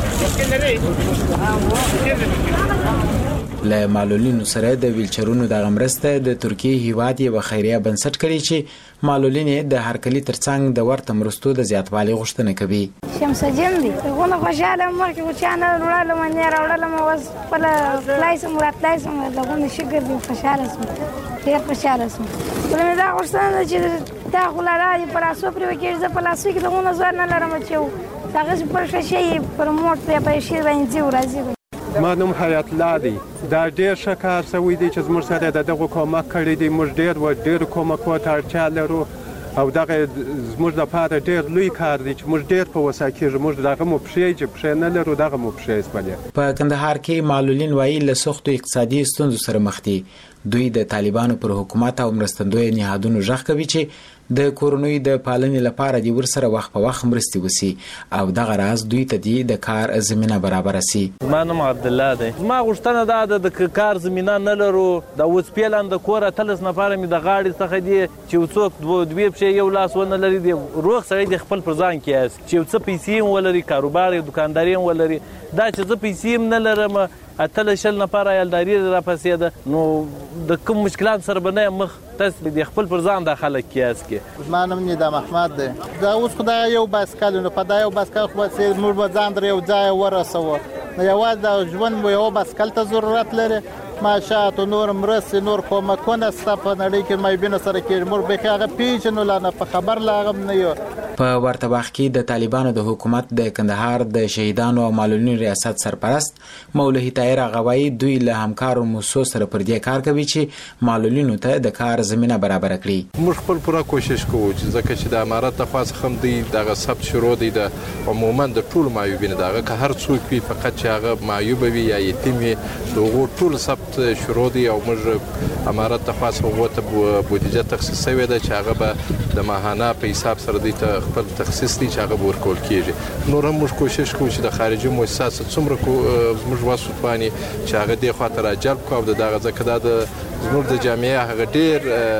له معلولینو سره د ویلچرونو د غمرسته د ترکیه هیواد یو خیریه بنسټ کړي چې معلولین د هرکلی ترڅنګ د ورته مرستو د زیاتوالي غوښتنه کوي. شمس جن دي غوونه خوشاله مرکه و چانه وړاله منه راوړله مو وس په لایسم راتلایسم دغه شګر دي خوشاله سم ډیر خوشاله سم. ولې دا غوښتنه چې دا غولاره پر اسو پر وکړ ز په لاسو کې دغه نظر نه لرم چې دا غس پر شي پر موټ په شي باندې ورازي. ما نوم حیات الله دی. دا ډیر ښه کار شوی دی چې زموږ سره دغه کومک کړی دی. موږ ډیر و ډیر کومک ته اړتیا لرو او دغه زموږ لپاره ډیر لوی کار دی چې موږ ډیر په وسه کېږو. موږ دغه مو پښې چې پښې نه لرو دغه مو پښې اسپلې. په کندهار کې معلولین وایي له سختو اقتصادي ستونزو سره مخ دي. دوی د طالبانو پر حکومت او مرستندوی نهادونو ژغ کوي چې د کورونوي د پالنې لپاره دی ورسره وخت په وخت مرستي وسی او دغه راز دوی ته دی د کار زمينه برابر سي. ما نوم عبد الله دی. ما غوښتنه ده د کار زمينه نه لرو. د اوس پیلان د کور تلس نفر می د غاړې څخه دی چې څوک دوی په یو لاس ونه لري دی روغ سړی د خپل پرځان کې اس چې څه پیسې ولري کاروبار دکانداري ولري دا چې څه پیسې نه لرم اتل شل نفر یالداري را پسې ده نو د کوم مشکلات سره بنه مخ تاسو د خپل پرځان داخله کیاس کې. ما نوم نیدام احمد دی. دا اوس خدای یو باسکل نو په دا یو باسکل خو به موږ به ځان در یو ځای ورسو. یوازې د ژوند مو یو باسکل ته ضرورت لري. ماشاءالله تو نور مرسي نور کومکونه ست په نړۍ کې مې بینه سره کې مور به هغه پیژنو لا نه په خبر لاغم نه یو. په ورته وخت کې د طالبانو د حکومت د کندهار د شهیدانو او معلولینو ریاست سرپرست مولوی طاهر غوایی دوی له همکارو موسسو سره پر دې کار کوي چې معلولینو ته د کار زمينه برابر کړي. موږ خپل پوره کوشش کوو چې ځکه چې د امارات د خاص خم دی دغه ثبت شروع دی د عموما د ټول معیوبین دغه که هر څوک وي فقط چې هغه معیوب وي یا یتیم وي دغه ټول ثبت شروع دی او موږ امارات د خاص وغوته بودیجه تخصیص شوی دی چې هغه به د ماهانه په حساب سره دی ته خپل تخصیص دی چې هغه ورکول کیږي. نور هم موږ کوشش کوو چې د خارجي مؤسسات څومره موږ واسو باندې چې هغه دی خاطر راجلب کوو دغه ځکه دا د زموږ د جامعه هغه ډیر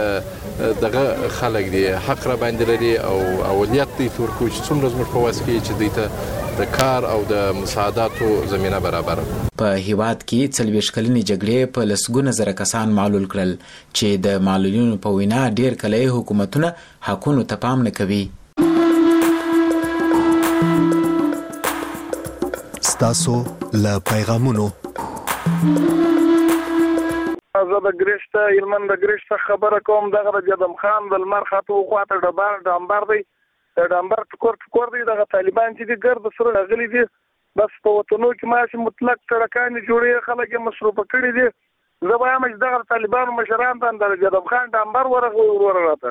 دغه خلک دی حق را باندې لري او اولیت دی تورکو چې څومره زموږ په واس کې چې دی ته د کار او د مساعداتو زمينه برابر. په هیواد کې څلويښت کلنې جګړې په لسګونه زره کسان معلول کړل چې د معلولینو په وینا ډیر کله حکومتونه حقونو ته پام نه کوي. ستاسو له پیغامونو زه د ګریشته هلمند د ګریشته خبره کوم. دغه د جدم خان د لمر خاطو خواته ډبار ډامبر دی د ډامبر ټکور ټکور دی دغه طالبان چې دي ګرد سره غلي دي بس په وطنو کې ماشي مطلق سړکان جوړې خلک مصروف کړي دي. زه وایم چې دغه طالبانو مشران د جدم خان ډامبر ورغه ورغه.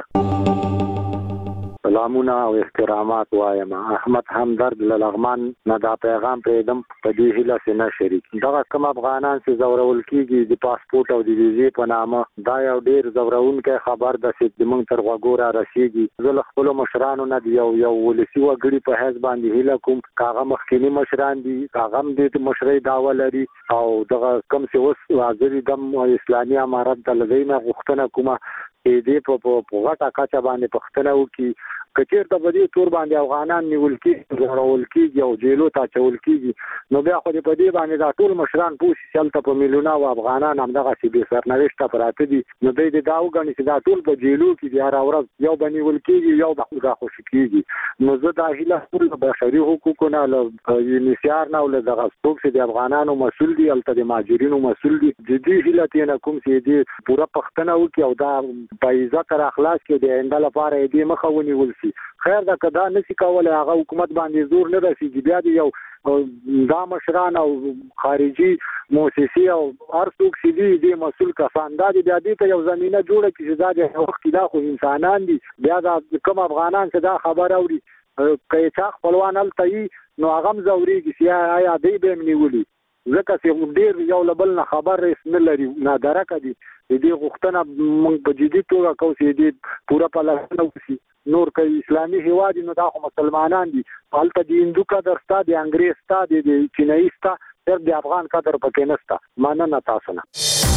سلامونه او احترامات وایم. احمد همدرد للغمان نه دا پیغام پرېدم په دې هیله سينه شریک دغه کوم افغانان چې زورول کیږي د پاسپورت او د ویزې په نامه دا یو ډیر زورونکې خبر د سید موږ تر وګوره رسیدي. زه له خپل مشرانو نه یو یو ولسی وګړي په حساب باندې هیله کوم کاغه مخکینی مشران دي کاغه د مشرۍ داوا لري او دغه کم څه اوس حاضر دم اسلامي امارت د لدینه غوښتنه کومه دې په غټه کاچا باندې پښتنه وکي کچیر ته بدی تور باندې افغانان نیول کیږي ضرورول کیږي او جیلو ته چول کیږي نو بیا خو دې په دې باندې دا ټول مشران پوښي چلته په میلیونه او افغانان هم دغه سی به سرنوشت پراته دي نو دې دا وګڼي چې دا ټول په جیلو کې دی هر ورځ یو باندې ول کیږي یو د خدا خوشی کیږي نو زه دا هیله ټول بشري حقوقونه له یونیسیار نه ول دغه څوک چې د افغانانو مسول دي الته د ماجرینو مسول دي د دې هیله تینا کوم چې دې پورا پښتنه وکي او دا په عزت تر اخلاص کې د انده لپاره دې مخاوني ولسي خیر دا کدا نسی کولای هغه حکومت باندې زور نه رسیږي بیا دی یو دا مشران او خارجي مؤسسې او ارڅوک چې دي د مسول کسان دا دي بیا دې ته یو زمينه جوړه کړي چې دا د وخت دا خو انسانان دي بیا دا کوم افغانان چې دا خبر اوري کای چا خپلوان التي نو هغه زوريږي چې آیا دې به نیولي ځکه چې ډیر یو لبل نه خبر رسم لري نادره کدي دې غوښتنه موږ په جدي توګه کوو چې دې پورا پلان وسی نور کوي اسلامي هیواد نو دا خو مسلمانان دي حالت دي هندو قدر ستا دي انګريز ستا دي چینایي ستا تر دي افغان قدر پکې نستا مننه تاسو نه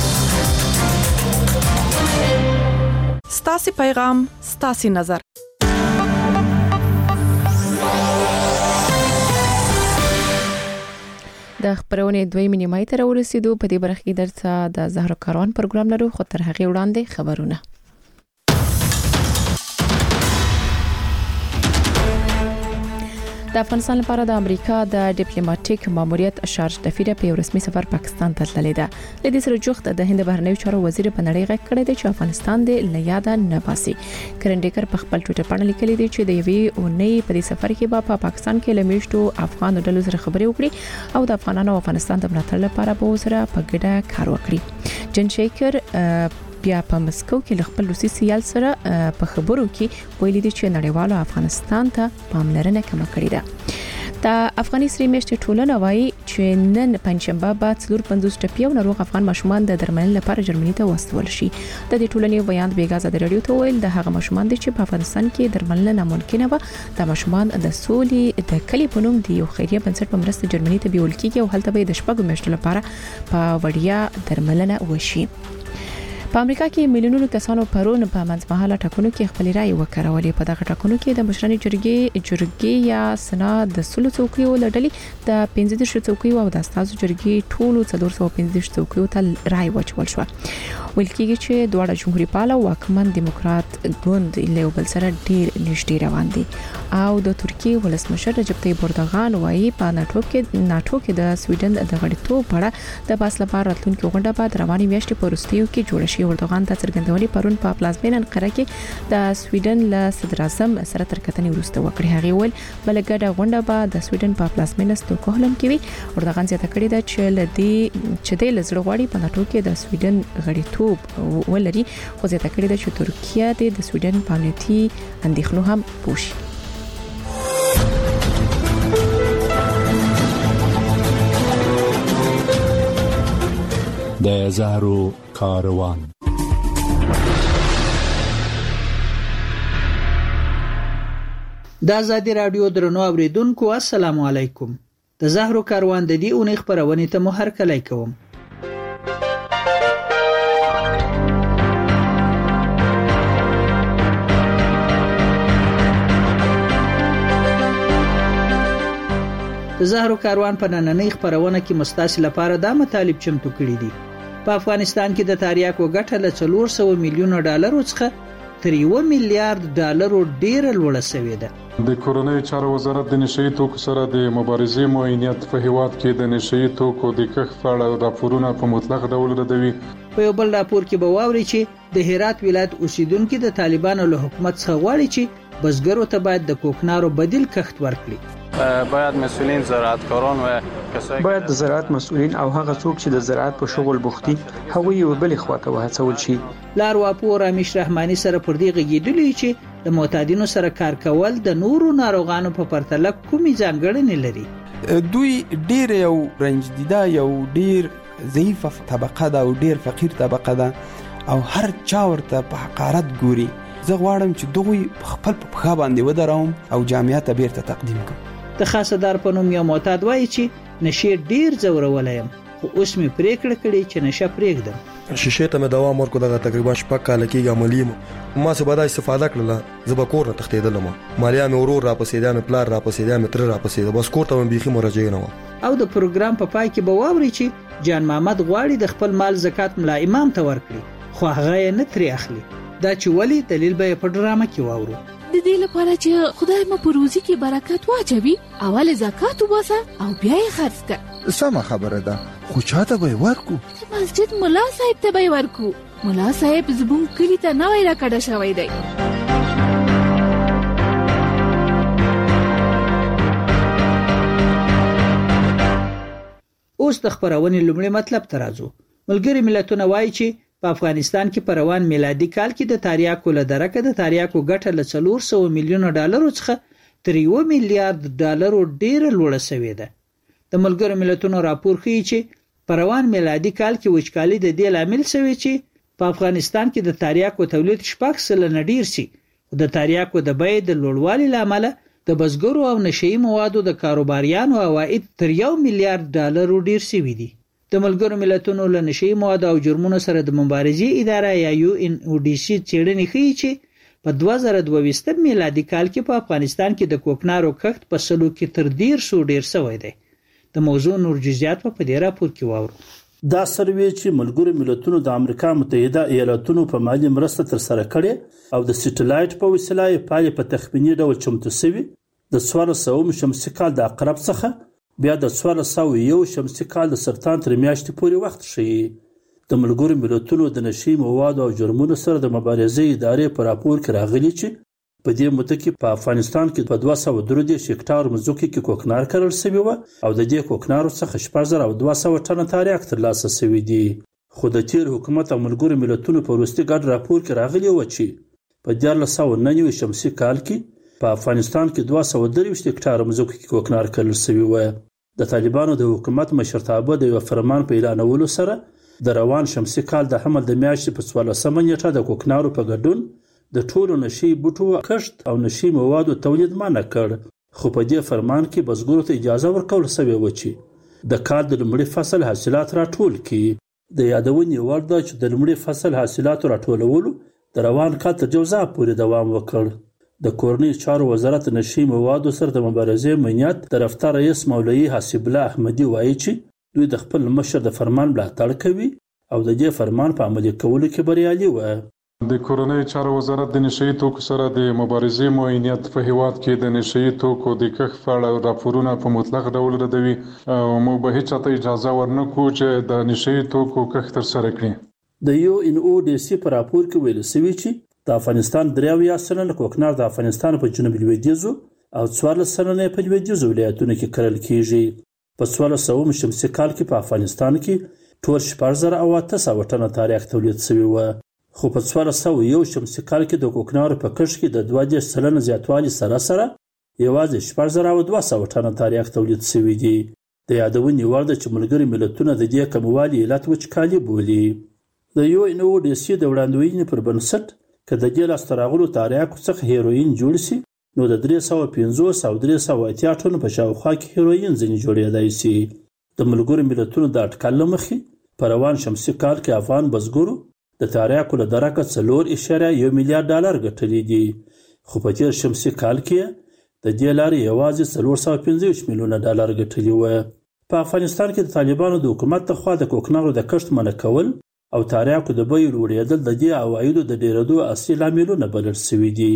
ستاسو پیغام ستاسو نظر د خبرونه دوی نیمه تر ورسېدو په دې برخه کې درته د زهرا کاروان پروګرام لرو خو تر هغه وړاندې خبرونه د افغانستان لپاره د امریکا د ډیپلوماټیک ماموریت شارج دفیره په یو رسمي سفر پاکستان ته تللی ده. د دې سره جوخت د هند بهرنیو چارو وزیر په نړۍ غږ کړی دی چې افغانستان د لیاده نه باسي. کرنډیکر په خپل ټوئیټر باندې لیکلی دی چې د یوې اونۍ په دې سفر کې به په پاکستان کې لمیشتو افغان ډلو سره خبرې وکړي او د افغانانو او افغانستان د ملاتړ لپاره به سره په ګډه کار وکړي. جن شیکر بیا په مسکو کې خپل روسي سیال سره په خبرو کې ویلي دي چې نړیوالو افغانستان ته پاملرنه کم کړې ده. د افغاني سری میشتې ټولنه وایي چې نن پنځشنبه به څلور پنځوس ټپي او ناروغ افغان ماشومان د درملنې لپاره جرمني ته واستول شي. د دې ټولنې ویاند بیګازه د رادیو ته ویل د هغه ماشومان دي چې په افغانستان کې درملنه ناممکنه وه. د ماشومان د سولې د کلی په نوم دی یو خیریه بنسټ په مرسته جرمني ته بیول کیږي او هلته به د شپږو میاشتو لپاره په وړیا درملنه وشي. په امریکا کې میلیونونو کسانو پرون په منځمهاله ټاکنو کې خپل رائے وکړولې. په دغه ټاکنو کې د مشرانو جرګې جرګې یا سنا د سلو څوکیو لړلې د پنځه دېرش څوکیو او د استازو جرګې ټولو څلور سوه پنځه دېرش څوکیو ته رائے واچول شو. ویل کېږي چې دواړه جمهوریت پال او واکمن دیموکرات ګوند له بل سره ډیر نږدې روان دي. او د ترکیه ولسمشر رجب طیب اردوغان وايي په ناتو کې ناتو کې د سویډن د غړیتوب په اړه د باس لپاره راتلونکي غونډه بعد رواني میاشتې په روسیو کې جوړه شي. اردوغان ته څرګندونې پرون په پلازمینه انقره کې د سویډن له صدر اعظم سره تر کتنې وروسته وکړي. هغه ول بل ګډه غونډه به د سویډن په پلازمینه ستوکهولم کې وي. اردوغان زیاته کړې ده چې لدی چې د لزړ غواړي په ناتو کې د سویډن غړیتوب ولري خو زیاته کړې ده چې ترکیه د سویډن په امنیتي اندېښنو هم پوښي. د زهرو کاروان د آزادي رادیو درنو اوریدونکو السلام علیکم. د زهرو کاروان د دې اونۍ خبرونه ته مو هرکلی کوم. د زهرو کاروان په نننۍ خبرونه کې مستاسي لپاره د مطالب چمتو کړي دي. په افغانستان کې د تاریاکو ګټه له څلور سوه میلیونه ډالرو څخه تر یو میلیارډ ډالرو ډیره لوړه شوې ده. د کورنۍ چارو وزارت د نشئی توکو سره د مبارزې معاینات په هیواد کې د نشئی توکو د کښت په اړه راپورونه په مطلق ډول ردوي. په یو بل راپور کې به واوري چې د هرات ولایت اوسیدونکو د طالبانو له حکومت څخه غواړي چې بزګرو ته باید د کوکنارو بدیل کښت ورکړي. باید مسئولین زراعتکاران و کسایی باید د زراعت مسئولین او هغه څوک چې د زراعت په شغل بوختي هغه یو بل خواته وهڅول شي. لار واپور امیش رحمانی سره پر دې غږیدلی چې د معتادینو سره کار کول د نورو ناروغانو په پرتله کومې ځانګړنې لري. دوی ډیر یو رنج دیده یو ډیر ضعیفه طبقه ده او ډیر فقیر طبقه ده او هر چا ورته په حقارت ګوري. زه غواړم چې دوی خپل په پخا باندې ودروم او جامعه ته بیرته تقدیم کړم. د خاصدار په نوم یو معتاد وایي چې نشې ډیر زورولې یم خو اوس مې پریکړه کړې چې نشه پرېږدم. شیشې ته مې دوام ورکړ دغه تقریبا شپږ کاله کېږي عملي یم. ما څه به دا استفاده کړله زه به کور نه تښتېدلم. مالیا مې ورور راپسې دی مې پلار راپسې دی مې تره راپسې دی بس کور ته مې بیخي مراجعه نه وه. او د پروګرام په پای کې به واوري چې جان محمد غواړي د خپل مال زکات ملا امام ته ورکړي خو هغه یې نه ترې اخلي. دا چې ولی دلیل به په ډرامه کې واورو. د دې لپاره چې خدای مو په روزي کې برکت واچوي اول زکات وباسه او بیا یې خرڅ کړه. سمه خبره ده خو چاته به ورکو؟ مسجد مولا صاحب ته به ورکو. مولا صاحب زموږ کلی ته نوی راکړه شوی دی. اوس د خبرونې لومړی مطلب ته راځو. ملګري ملتونه وایي چې په افغانستان کې په روان میلادي کال کې د تاریاکو له درکه د تاریاکو ګټه له څلور سوه میلیونه ډالرو څخه تر یو میلیارډ ډالرو ډیره لوړه شوې ده. د ملګرو ملتونو راپور ښیي چې په روان میلادي کال کې وچکالي د دې لامل شوی چې په افغانستان کې د تریاکو تولید شپږ سلنه ډیر شي. د تریاکو د بیې د لوړوالي لامل د بزګرو او نشئی موادو د کاروباریانو عواید تر یو میلیارډ ډالرو ډیر شوي دي. د ملګرو ملتونو له نشئی موادو او جرمونو سره د مبارزې اداره یا یو ان او ډي سي څېړنې ښیي چې په دوه زره دوه ویشت میلادي کال کې په افغانستان کې د کوکنارو کښت په سلو کې تر ډیر سو ډیر شوی دی. د موضوع نور جزئیات په دې راپور کې واورو. دا سروې چې ملګرو ملتونو د امریکا متحده ایالاتونو په مالي مرسته تر سره کړې او د سټلایټ په وسیله یې پایلې په تخمینی ډول چمتو شوي د څوارلس سوه شمسي کال د عقرب څخه بیا د څوارلس سوه یو شمسي کال د سرطان تر میاشتې پورې وخت ښیي. د ملګرو ملتونو د نشئی موادو او جرمونو سره د مبارزې ادارې په راپور کې راغلي چې په دې موده کې په افغانستان کې په دوه سوه درې دېرش هکټار مځکو کې کوکنار کرل شوي وو او د دې کوکنارو څخه شپږ زره او دوه سوه ټنه تریاک ترلاسه شوي دي. خو د تیر حکومت او ملګرو ملتونو په وروستي ګډ راپور کې راغلي وو چې په دیارلس سوه نهه نوي شمسي کال کې په افغانستان کې دوه سوه درویشت هکټار مځکو کې کوکنار کرل شوي وو. د طالبانو د حکومت مشرتابه د یو فرمان په اعلانولو سره د روان شمسي کال د حمل د میاشتې په څوارلسمه نیټه د کوکنارو په ګډون د ټولو نشئی بوټو کښت او نشئی موادو تولید منع کړ. خو په دې فرمان کې بزګرو ته اجازه ورکول شوې وه چې د کال د لومړي فصل حاصلات راټول کړي. د یادونې وړ ده چې د لومړي فصل حاصلاتو راټولولو د روان کال تر جوزا پورې دوام وکړ. د کورنۍ چارو وزارت نشئی موادو سره د مبارزې امنیت د رفتار رئیس مولوي حسیب الله احمدي وایي چې دوی د خپل مشر د فرمان ملاتړ کوي او د دې فرمان په عملي کولو کې بریالي وو. د کورنۍ چارو وزارت د نشئی توکو سره د مبارزې معاینات په هیواد کې د نشئی توکو د کښت په اړه راپورونه په مطلق ډول ردوي او موږ به هیڅ ته اجازه ورنکړو چې د نشئی توکو کښت ترسره کړي. د یو ان او ډي سي په راپور کې ویل شوي چې د افغانستان درې اویا سلنه کوکنار د افغانستان په جنوب لویدیځو او څوارلس سلنه په لویدیځو ولایتونو کې کرل کیږي. په څوارلس سوه شمسي کال کې په افغانستان کې ټول شپږ زره او اته سوه ټنه تریاک تولید شوي وو. خو په څوارلس سوه یو شمسي کال کې د کوکنارو په کښت کې د دوه دېرش سلنه زیاتوالي سره سره یوازې شپږ زره او دوه سوه ټنه تریاک تولید شوي دي. د یادونې وړ ده چې ملګري ملتونه د دې کموالي علت وچکالي بولي. د یو ان او ډي سي د وړاندوینې پر بنسټ که د دې لاسته راغلو تریاکو څخه هیروین جوړ شي نو د درې سوه پنځوس او درې سوه اتیا ټنو په شاوخوا کې هیروین ځینې جوړېدای شي. د ملګرو ملتونو د اټکل له مخې په روان شمسي کال کې افغان بزګرو د تریاکو له درکه څلور اعشاریه یو میلیارډ ډالر ګټلي دي. خو په تیر شمسي کال کې د دې لارې یوازې څلور سوه پنځه ویشت میلیونه ډالر ګټلي وو. په افغانستان کې د طالبانو د حکومت لخوا د کوکنارو د کښت منع کول او تریاکو د بیو لوړېدل د دې عوایدو د ډېرېدو اصلي لاملونه بلل شوي دي.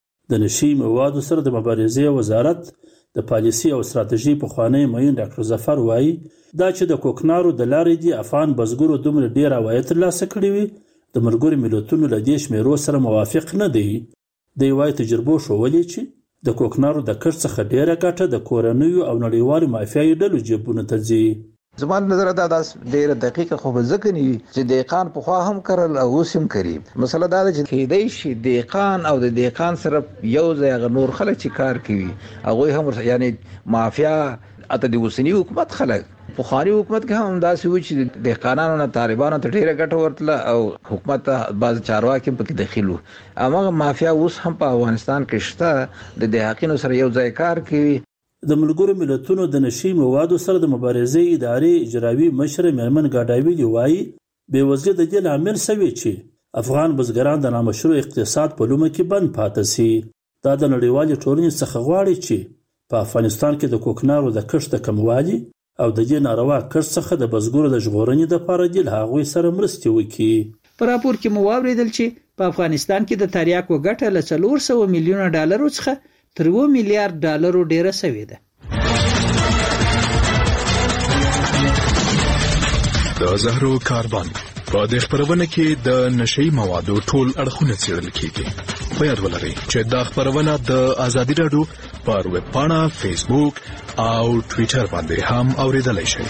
د نشئی موادو سره د مبارزې وزارت د پالیسي او ستراتیژي پخوانی معین ډاکټر ظفر وایي دا چې د کوکنارو د لارې دي افغان بزګرو دومره ډېر عواید ترلاسه کړي وي د ملګرو ملتونو له دې شمېرو سره موافق نه دی. دی وایي تجربو ښودلې چې د کوکنارو د کښت څخه ډېره ګټه د کورنیو او نړیوالو مافیایي ډلو جیبونو ته ځي. زما نظر دا داس ډیره دقیقه خو به ځکه نه چې دهقان په خوا هم کرل او اوس هم کوي. مسله دا ده چې کېدای شي دهقان او د دهقان سره یو ځای نور خلک چې کار کوي هغه هم یعنی مافیا اته د اوسنی حکومت خلک په خاري حکومت کې هم داسې و چې دهقانانو نه طالبانو ته ډیره ګټه ورتله او حکومت بعض چارواکي په کې دخیلو. هغه مافیا اوس هم په افغانستان کې شته د دهقانو سره یو ځای کار کوي. د ملګرو ملتونو د نشئی موادو سره د مبارزې ادارې اجرایي مشر میرمن ګاډاویلي وایي بېوزلي د دې لامل شوی چې افغان بزګران د نامشروع اقتصاد په لومه کې بند پاتې شي. دا د نړیوالې ټولنې څخه غواړي چې په افغانستان کې د کوکنارو د کښت د کموالي او د دې ناروا کښت څخه د بزګرو د ژغورنې دپاره دې له هغوی سره مرستې وکړي. په راپور کې مو واورېدل چې په افغانستان کې د تریاکو ګټه له څلور سوه میلیونه ډالرو څخه تر اووه میلیارډ ډالرو ډیره شوې ده. د زهرو کاربن په دې خبرونه کې د نشئی موادو ټول اړخونه څېړل کیږي. په یاد ولرئ چې دا خبرونه د ازادي راډیو پر ویب پاڼه، فیسبوک او ټوئیټر باندې هم اوریدلای شئ.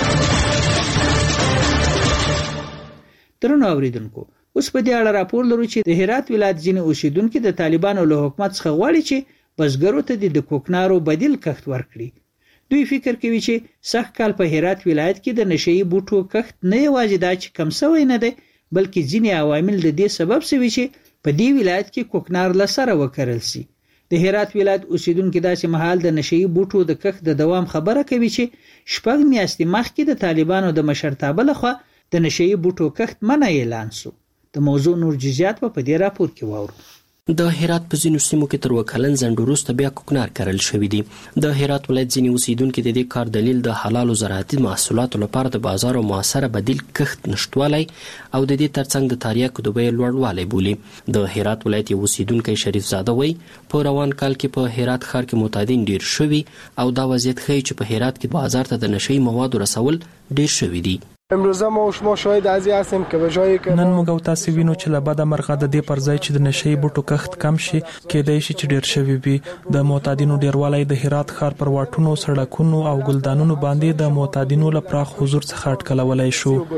درنو اوریدونکو، اوس په دې اړه راپور لرو چې د هرات ولایت ځینې اوسیدونکو د طالبانو له حکومت څخه غواړي چې بزګرو ته د کوکنارو بدیل کښت ورکړي. دوی فکر کوي چې سږ کال په هرات ولایت کې د نشئی بوټو کښت نه یوازې دا چې کم شوی نه دی، بلکې ځینې عوامل د دې سبب شوي چې په دې ولایت کې کوکنار له سره وکرل شي. د هرات ولایت اوسیدونکو داسې مهال د نشئی بوټو د کښت د دوام خبره کوي چې شپږ میاشتې مخکې د طالبانو د مشرتابه لخوا د نشئی بوټو کښت منع اعلان شو. د موضوع نور جزئیات په دې راپور کې واورو. د هرات په ځینو سیمو کې تر وکلن ځنډ وروسته بیا کوکنار کرل شوي دي. د هرات ولایت ځینې اوسیدونکي د دې کار دلیل د حلالو زراعتي محصولاتو لپاره د بازار او موثره بدیل کښت نشټوالی او د دې ترڅنګ د تریاکو د بیې لوړوالی بولي. د هرات ولایت یو اوسیدونکی شریف زاده وایي په روان کال کې په هرات ښار کې معتادین ډیر شوي او دا وضعیت ښیي چې په هرات کې بازار ته د نشئی موادو رسول ډیر شوي دي. امروزه ما و شما شاهد از این هستیم که به جایی که نن موږ او تاسو وینو چې له بده مرغه د دې پر ځای چې د نشئی بوټو کښت کم شي کېدای شي چې ډیر شوي وي. د معتادینو ډیروالی د هرات ښار پر واټونو، سړکونو او ګلدانونو باندې د معتادینو له پراخ حضور څخه اټکلولی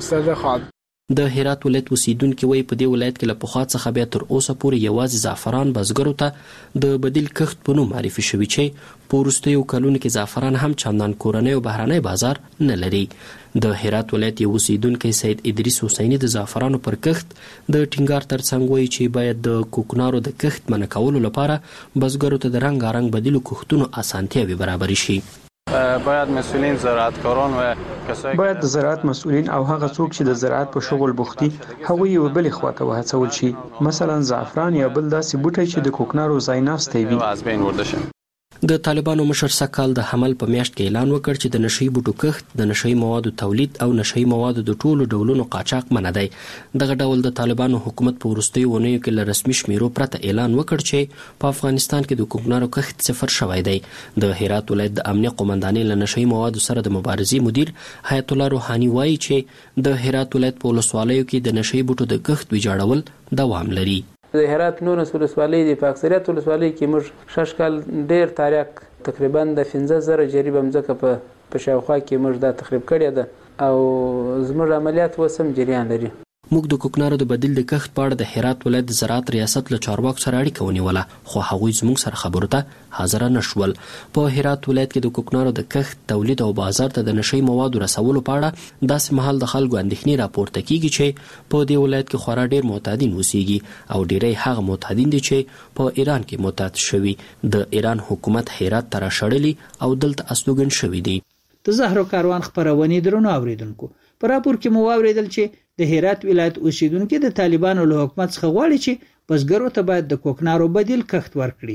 شو. د هرات ولایت اوسیدونکي وایي په دې ولایت کې له پخوا څخه بیا تر اوسه پورې یوازې زعفران بزګرو ته د بدیل کښت په نوم معرفي شوي چې په وروستیو کلونو کې زعفران هم چندان کورنی او بهرنی بازار نه لري. د هرات ولایت یو اوسیدونکی سید ادریس حسیني د زعفرانو پر کښت د ټینګار ترڅنګ وایي چې باید د کوکنارو د کښت منع کولو لپاره بزګرو ته د رنګارنګ بدیلو کښتونو اسانتیاوې برابرې شي. باید مسئولین زراعتکاران و کسایی باید د زراعت مسئولین او هغه څوک چې د زراعت په شغل بوختي هغوی یو بل خواته وهڅول شي، مثلا زعفران یا بل داسې بوټی چې د کوکنارو ځای ناستی وي. از بین برده شي. د طالبانو مشر سکهال د حمل په میاشت کې اعلان وکړ چې د نشئی بوټو کښت، د نشئی موادو تولید او نشئی موادو د ټولو ډولونو قاچاق منع دی. دغه ډول د طالبانو حکومت په وروستیو اونیو کې له رسمي شمیرو پرته اعلان وکړ چې په افغانستان کې د کوکنارو کښت صفر شوی دی. د هرات ولایت د امنیه قومندانۍ له نشئی موادو سره د مبارزې مدیر حیات الله روحاني وایي چې د هرات ولایت په ولسوالیو کې د نشئی بوټو د کښت ویجاړول دوام لري. د هرات نولس ولسوالۍ د په اکثریت ولسوالۍ کې موږ شش کال ډیر تاریخ تقریبا د پنځه زره جریبه مځکه په په شاوخوا کې موږ دا تخریب کړې ده او زموږ عملیات وسم جریان لري. موږ د کوکنارو د بدیل د کښت په اړه د هرات ولایت د زراعت ریاست له چارواکو سره اړیکه ونیوله، خو هغوی زموږ سره خبرو ته حاضر نه شول. په هرات ولایت کې د کوکنارو د کښت، تولید او بازار ته د نشئی موادو رسولو په اړه داسې مهال د خلکو اندېښنې راپورته کیږي چې په دې ولایت کې خورا ډیر معتادین اوسیږي او ډیری هغه معتادین دي چې په ایران کې معتاد شوي. د ایران حکومت هرات ته راشړلي او دلته استوګن شوي دي. د زهرو کاروان خبرونه درنو اوریدونکو په راپور کې مو واوریدل چې د هرات ولایت اوسیدونکو د طالبانو له حکومت څخه غواړي چې بزګرو ته باید د کوکنارو بدیل کښت ورکړي.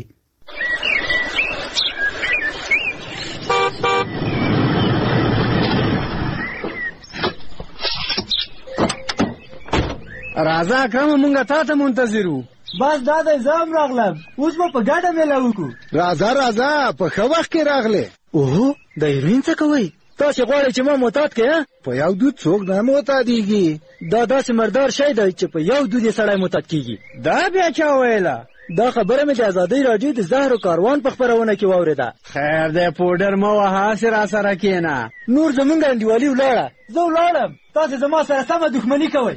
راځه اکرم مونږه تا ته منتظر وو. بس دا د زام راغلم، اوس به په ګډه میله وکړو. راځه راځه په ښه وخت کې راغلی. اوهو د هیروین څه کوئ؟ تاسې غواړئ چې ما معتاد کړې؟ په یو دود څوک نه معتادېږي. دا داسې مردار شی دی چې په یو دود یې سړی معتاد کېږي. دا بیا چا ویله؟ دا خبره مې د ازادۍ راډیو د زهرو کاروان په خپرونه کې واورېده. خیر دی پوډر مه وهه، هسې را سره کښېنه. نور زمونږ انډیوالي ولاړه، زه ولاړم، تاسې زما سره سمه دښمني کوئ.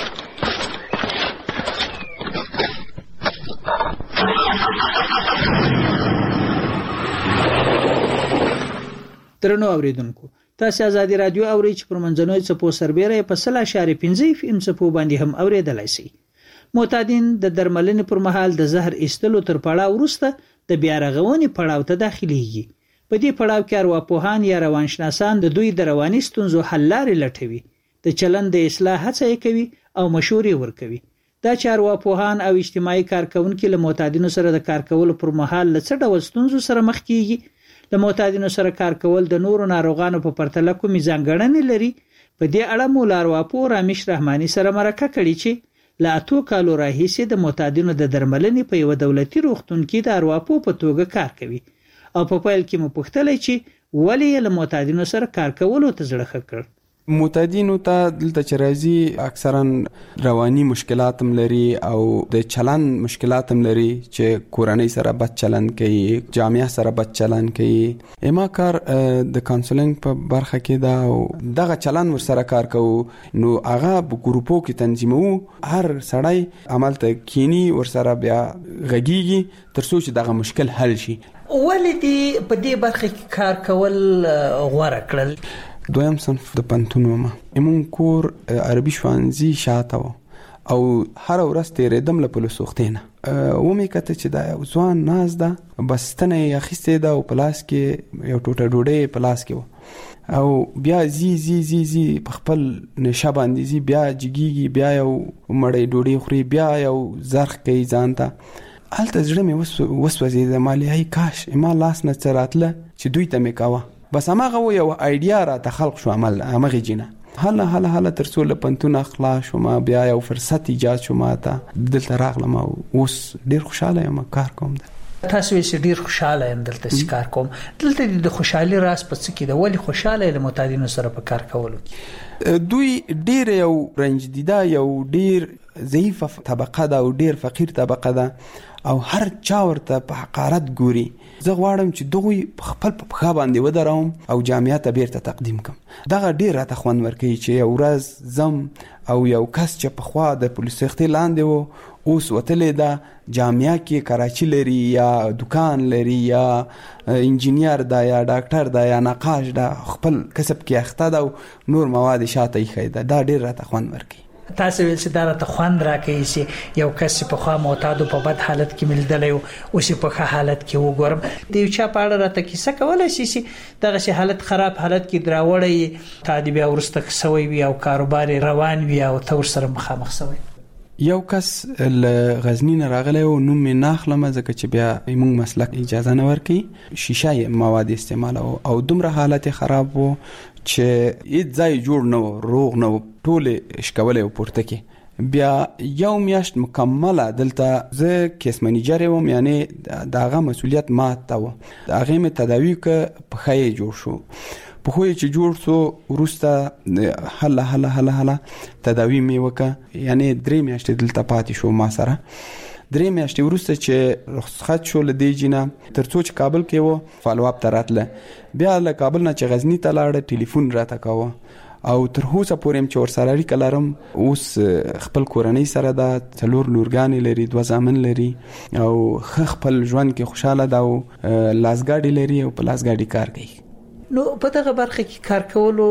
درنو اوریدونکو، تاسو ازادي رادیو اورئ چې پر منځنوي څپو سربېره په سل اشاریه پنځه اف ام څپو باندې هم اوریدلای شئ. معتادین د درملنې پر مهال د زهر ایستلو تر پړاو وروسته د بیا رغونې پړاو ته داخليږي. په دې پړاو کې ارواپوهان یا روانشناسان د دوی د رواني ستونزو حل لارې لټوي، د چلند د اصلاح هڅه کوي او مشورې ورکوي. دا چې ارواپوهان او اجتماعي کارکونکي له معتادینو سره د کار کولو پر مهال له څه ډول ستونزو سره مخ کیږي. د معتادینو سره کار کول د نورو ناروغانو په پرتله کومې ځانګړنې لري. په دې اړه مو له ارواپوه رامیش رحماني سره مرکه کړې چې له اتو کالو راهیسې د معتادینو د درملنې په یو دولتي روغتون کې د ارواپوه په توګه کار کوي او په پیل کې مو پوښتلې چې ولې له معتادینو سره کار کولو ته زړه ښه کړ. معتادینو ته دلته چې راځي اکثرا رواني مشکلات هم لري او د چلن مشکلات هم لري چې کورنۍ سره بد چلن کوي، جامعه سره بد چلن کوي. اما کار د کانسلینګ په برخه کې دا او دغه چلن ور سره کار کوو، نو هغه په ګروپو کې تنظیمو، هر سړی عمل ته کینی ور سره بیا غږیږي تر څو چې دغه مشکل حل شي. ولې دې په دې برخه کې کار کول غوړه کړل؟ دویم صنف د پنتونو ما امون کور عربي شوانزي شاته او هر ورځ تیرېدم له پولیس وختینه و مې کته چې دا ځوان ناز ده بس تنه یې اخیستې ده او پلاس کې یو ټوټه ډوډۍ پلاس کې او بیا زی زی زی زی په خپل نشه باندې زی بیا جګیږي، بیا یو مړی ډوډۍ خوري، بیا یو زرخ کوي ځان ته. هلته زړه مې وسوځېده، مالې هی کاش ما لاس نه څه راتله چې دوی ته مې کوه. بس هماغه یو ایډیا را ته خلق شو عمل همغه جینه هله هله هله تر څو له پنتونه خلاص شوم، بیا یو فرصت ایجاد شو ماته دلته راغلم او اوس ډیر خوشاله یم کار کوم. تاسو یې ډیر خوشاله یم دلته کار کوم. دلته د خوشحالي راز په څه کې ده؟ ولې خوشاله له معتادینو سره په کار کولو کې؟ دوی ډیر یو رنج دیده، یو ډیر ضعیفه طبقه ده او ډیر فقیر طبقه ده او هر چا ورته په حقارت ګوري. زه غواړم چې دوی خپل په پخا باندې ودروم او جامعه ته بیرته تقدیم کوم. دغه ډیر راته خوند ورکوي چې یو ورځ زم او یو کس چې په خوا د پولیس اختې لاندې و اوس وتلی ده جامعه کې کراچي لري یا دکان لري یا انجینیر ده یا ډاکټر ده یا نقاش ده، خپل کسب کې اخته ده او نور مواد شاته یې ده. دا ډیر راته خوند ورکوي. تاسو ویل چې دا راته خوند راکوي چې یو کس په خوا معتاد په بد حالت کې ملدلی او اوس په ښه حالت کې وګورم. د یو چا په اړه راته کیسه کولی شي چې دغسې حالت خراب حالت کې دراوړی تا دې بیا وروسته سوی وي او کاروبار روان وي او ته ورسره مخامخ سوی؟ یو کس له غزنی نه راغلی او نوم مې نه اخلم ځکه چې بیا موږ مسلک اجازه نه ورکوي، شیشه مواد استعمالوو او دومره حالت خراب و چې هیڅ ځای جوړ نه و، روغ نه و، ټولې شکولې و پورته کې. بیا یو میاشت مکمله دلته زه کیس منیجر وم، یعنی د هغه مسؤلیت ماته ته و. د هغې مې تداوي که پښه یې جوړ شو، پښو یې چې جوړ شو وروسته هله هله هله هله تداوي مې وکړه، یعنی درې میاشتې دلته پاتې شو ما سره. درې میاشتې وروسته چې رخصت شو له دې جینه تر څو چې کابل کې و فالو اپ ته راتله، بیا له کابل نه چې غزني ته لاړه ټلیفون راته کوه او تر اوسه پورې چې ورسره اړیکه لرم. اوس خپل کورنۍ سره ده، څلور لورګانې لري، دوه زامن لري او ښه خپل ژوند کې خوشحاله ده او لاسګاډي لري او په لاسګاډي کار کوي. نو په دغه برخه کې کار کولو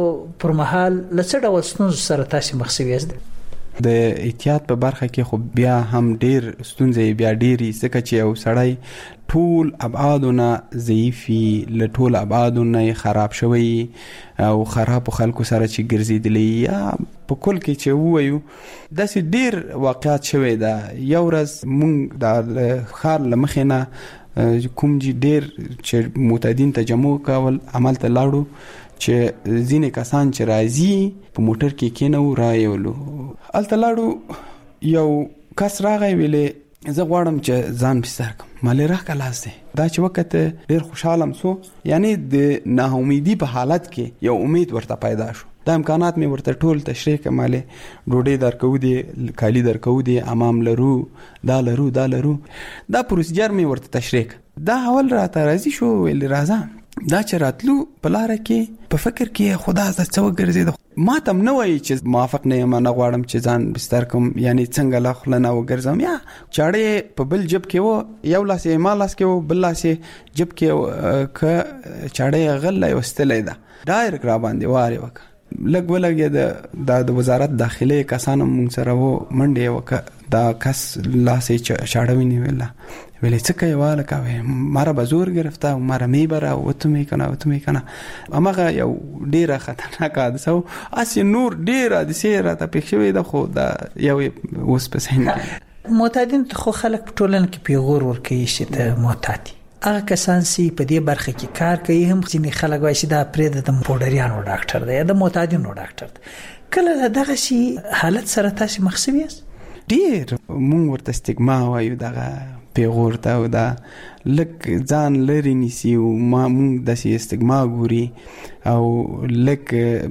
پر مهال له څه ډول ستونزو سره تاسو مخ شوي یاست؟ د احتیاط په برخه کې خو بیا هم ډیر ستونزې بیا ډیری، ځکه چې یو سړی ټول ابعادونه ضعیفي، له ټول ابعادونه خراب شوی او خراب خلکو سره چې ګرځېدلی یا په کل کې چې ووایو داسې ډیر واقعات شوی ده. یو ورځ مونږ د ښار له مخې نه کوم چې ډیر چې معتادین تجمع کول عمل ته لاړو چې ځینې کسان چې راځي په موټر کې کېنو رایولو. هلته لاړو یو کس راغی ویلې زه غواړم چې ځان بستر کړم، مالې راکړه لاس دی. دا چې وکته ډېر خوشحالم سو، یعنی د ناامیدي په حالت کې یو امید ورته پیدا شو. دا امکانات مې ورته ټول تشریح کړم، مالې ډوډۍ درکوو دي، کالي درکوو دي، امام لرو، دا لرو دا لرو. دا پروسیجر مې ورته تشریح کړ. دا اول راته راضي شو، ویل راځه. دا چې راتلو په لاره کې په فکر کې خدا زه څه وګرځېد، ما ته هم نه وایي چې موافق نه یم، نه غواړم چې ځان بستر کوم، یعنی څنګه له خوله نه وګرځم. یا چاړې په بل جب کې و، یو لاس یې ما لاس کې و، بل لاس یې جب کې که چاړې غله یې وستلی ده، ډایرک را باندې وارې وکړه. لږ ولږې د د وزارت داخلې کسان هم مونږ سره و، منډې یې وکړه. دا کس لاس یې چاړه ونیوله، ویلې څه کوې والکه؟ وایي ماره به زور گرفته و ماره میبره و تو میکنه و تو میکنه. هماغه یو ډیره خطرناک حادثه و. هسې نور ډیر حادثې راته پېښ شوې ده، خو دا یو اوس په ذهن کې. معتادین ته خو خلک په ټولنه کې پیغور ورکوي چې ته معتاد یې. هغه کسان چې په دې برخه کې کار کوي هم ځینې خلک وایي چې دا پرېږده د پوډریانو ډاکټر دی یا د معتادینو ډاکټر دی. کله له دغسې حالت سره تاسې مخ شوي یاست؟ ډیر مونږ ورته استګما وایو، دغه پیغور ته او دا لک ځان لري نیسی او ما موږ داسې استګما ګوري او لک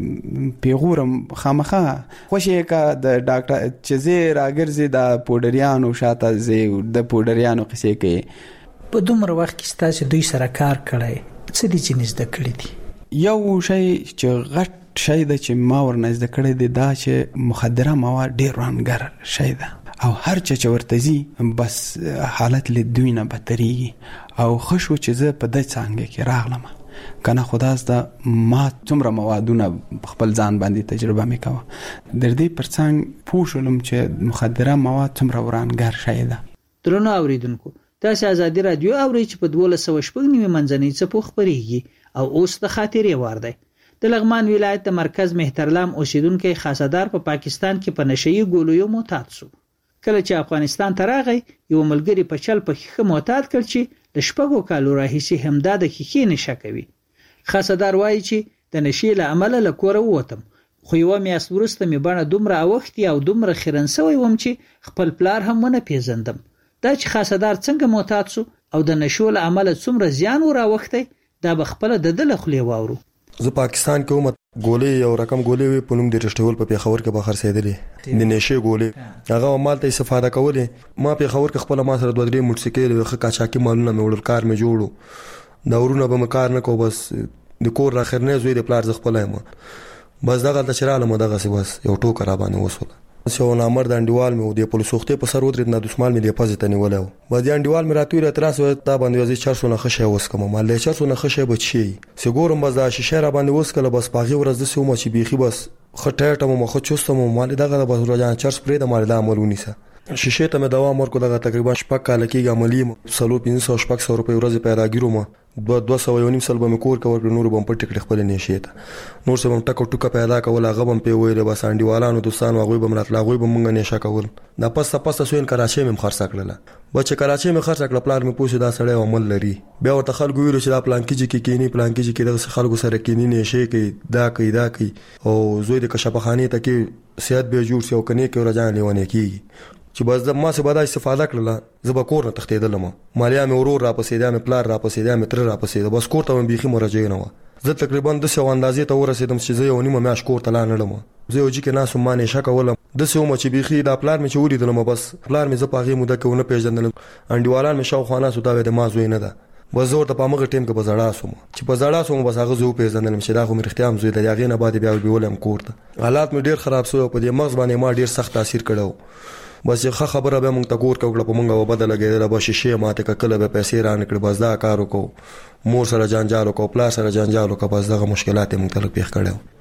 پیغورم خامخا خوشې کا د ډاکټر چې زه راګرځي د پودریانو شاته زه د پودریانو قصې کوي. په دومره وخت کې ستاسو دوی سره کار کړی څه دي چې نزد کړی دي؟ یو شی چې غټ شی د چې ما ورنزد کړی دی دا چې مخدره مواد ډیر رانګر شی ده او هر چا چې ورته ځي بس حالت له دوی نه بدتریږي او خشو چې زه په دې څنګه کې راغلم کنه خداس دا ما څومره موادونه خپل ځان باندې تجربه میکوه در دې پرڅنګ پوښلم چې مخدره مواد څومره ورانګر شی ده. درنو اوریدونکو تاسو ازادي رادیو اورئ چې په دولس سوه شپږ نیمه منځنۍ څپو خبرېږي او اوس د خاطرې وار دی. د لغمان ولایت د مرکز مهترلام اوسیدونکو خاصدار په پا پاکستان کې په نشئی ګولیو معتاد شو. کله چې افغانستان ته راغی یو ملګری په چل په خخه معتاد کړ چې د شپږو کالو راهیسې همدا د خخې نشه کوي. خاصدار وایي چې د نشئی له امله له کوره ووتم خو یو میاشت وروسته مې بڼه دومره اوختي او دومره خیرن سوی وم چې خپل پلار هم ونه پیژندم. دا چې خاصدار څنګه معتاد شو او د نشو له امله څومره زیان وراوختی دا به خپل د دل خولې واورو. زه پاکستان کې ومت ګولې یو رقم ګولې وي په نوم د رښتول په پیښور کې به خرڅېدلې د نشې ګولې هغه مال ته استفاده کولې. ما پیښور کې خپل ما سره دوه درې موټرسایکل وخه کاچاکي مالونه مې وړل کار مې جوړو دا ورونه به مکار نه کو بس د کور را خرنه زوی د پلار ز خپل یم بس دغه د چراله مو دغه سی بس یو ټوکر را باندې وسول سو نامر د انډیوال مې د پولیسو وختې په سر ودرید نه دسمال مې د پازې ته نیولو باندې انډیوال مې راتوی را تراس و تا باندې وځي چارسو نه خشه وسکم مال له چارسو نه خشه بچي سګورم بس د شیشه را باندې وسکله بس پاغي ورځ د سوم چې بيخي بس خټه ټمو مخ چوستم مال دغه بس روزانه چارس پرې د مال د عملونی سه شیشه ته مې دوام ورکو دغه تقریبا شپږ کال کېږي عملی سلو پنځه سوه شپږ سوه روپۍ ورځ پیدا ګیرو ما دوه دوه سوه یو نیم سل به مې کور کور نور بم پټ کړ خپل نشي ته نور څه بم ټکو ټکو پیدا کول هغه بم په ویل بس انډیوالانو دوستانو هغه بم راتلا هغه بم مونږ نشه کول دا پس پس سوین کراچۍ مې خرڅ کړل بچ کراچۍ مې خرڅ کړل پلان مې پوښتنه دا سړی عمل لري بیا ورته خلکو ویلو چې دا پلان کې چې کینی پلان کې چې دغه خلکو سره کینی نشي کې دا کوي دا کوي او زوی د کشپخانه ته کې سیادت به جوړ شي او کني کې ورځان لیونه کیږي چې بس د ما څخه بعد استفاده کړله زه به کور نه تختیدلم مالیا مې ورور را پسې دا مې پلار را پسې دا مې تر را پسې بس کور ته مې بيخي مرجع نه و زه تقریبا د څو اندازې ته ورسېدم چې زه یو نیمه میاش کور ته لاندم زه یو چې ناسو مانې شکولم د څو مچ بيخي دا پلار مې چې ولیدلم بس پلار مې زه پاغي موده کې ونه پیژندل انډیوالان مې شاو خانه سودا د ما زوی نه ده وزور ته پامغه ټیم کې بزړا سوم چې بزړا سوم بس هغه زو پیژندل چې دا خو مې اختیام زوی د یاغې نه بعد بیا ویولم کور ته حالات مې ډیر خراب شو په دې مغز باندې ما ډیر سخت تاثیر کړو بس یو خبره به مونږ ته کور کوله په مونږه وبدل لګیدل به شیشه ماته کله به پیسې ران کړ بس دا کار وکاو مور سره جنجال وکاو پلا سره جنجال وکاو بس دغه مشکلات مونږ ته پیښ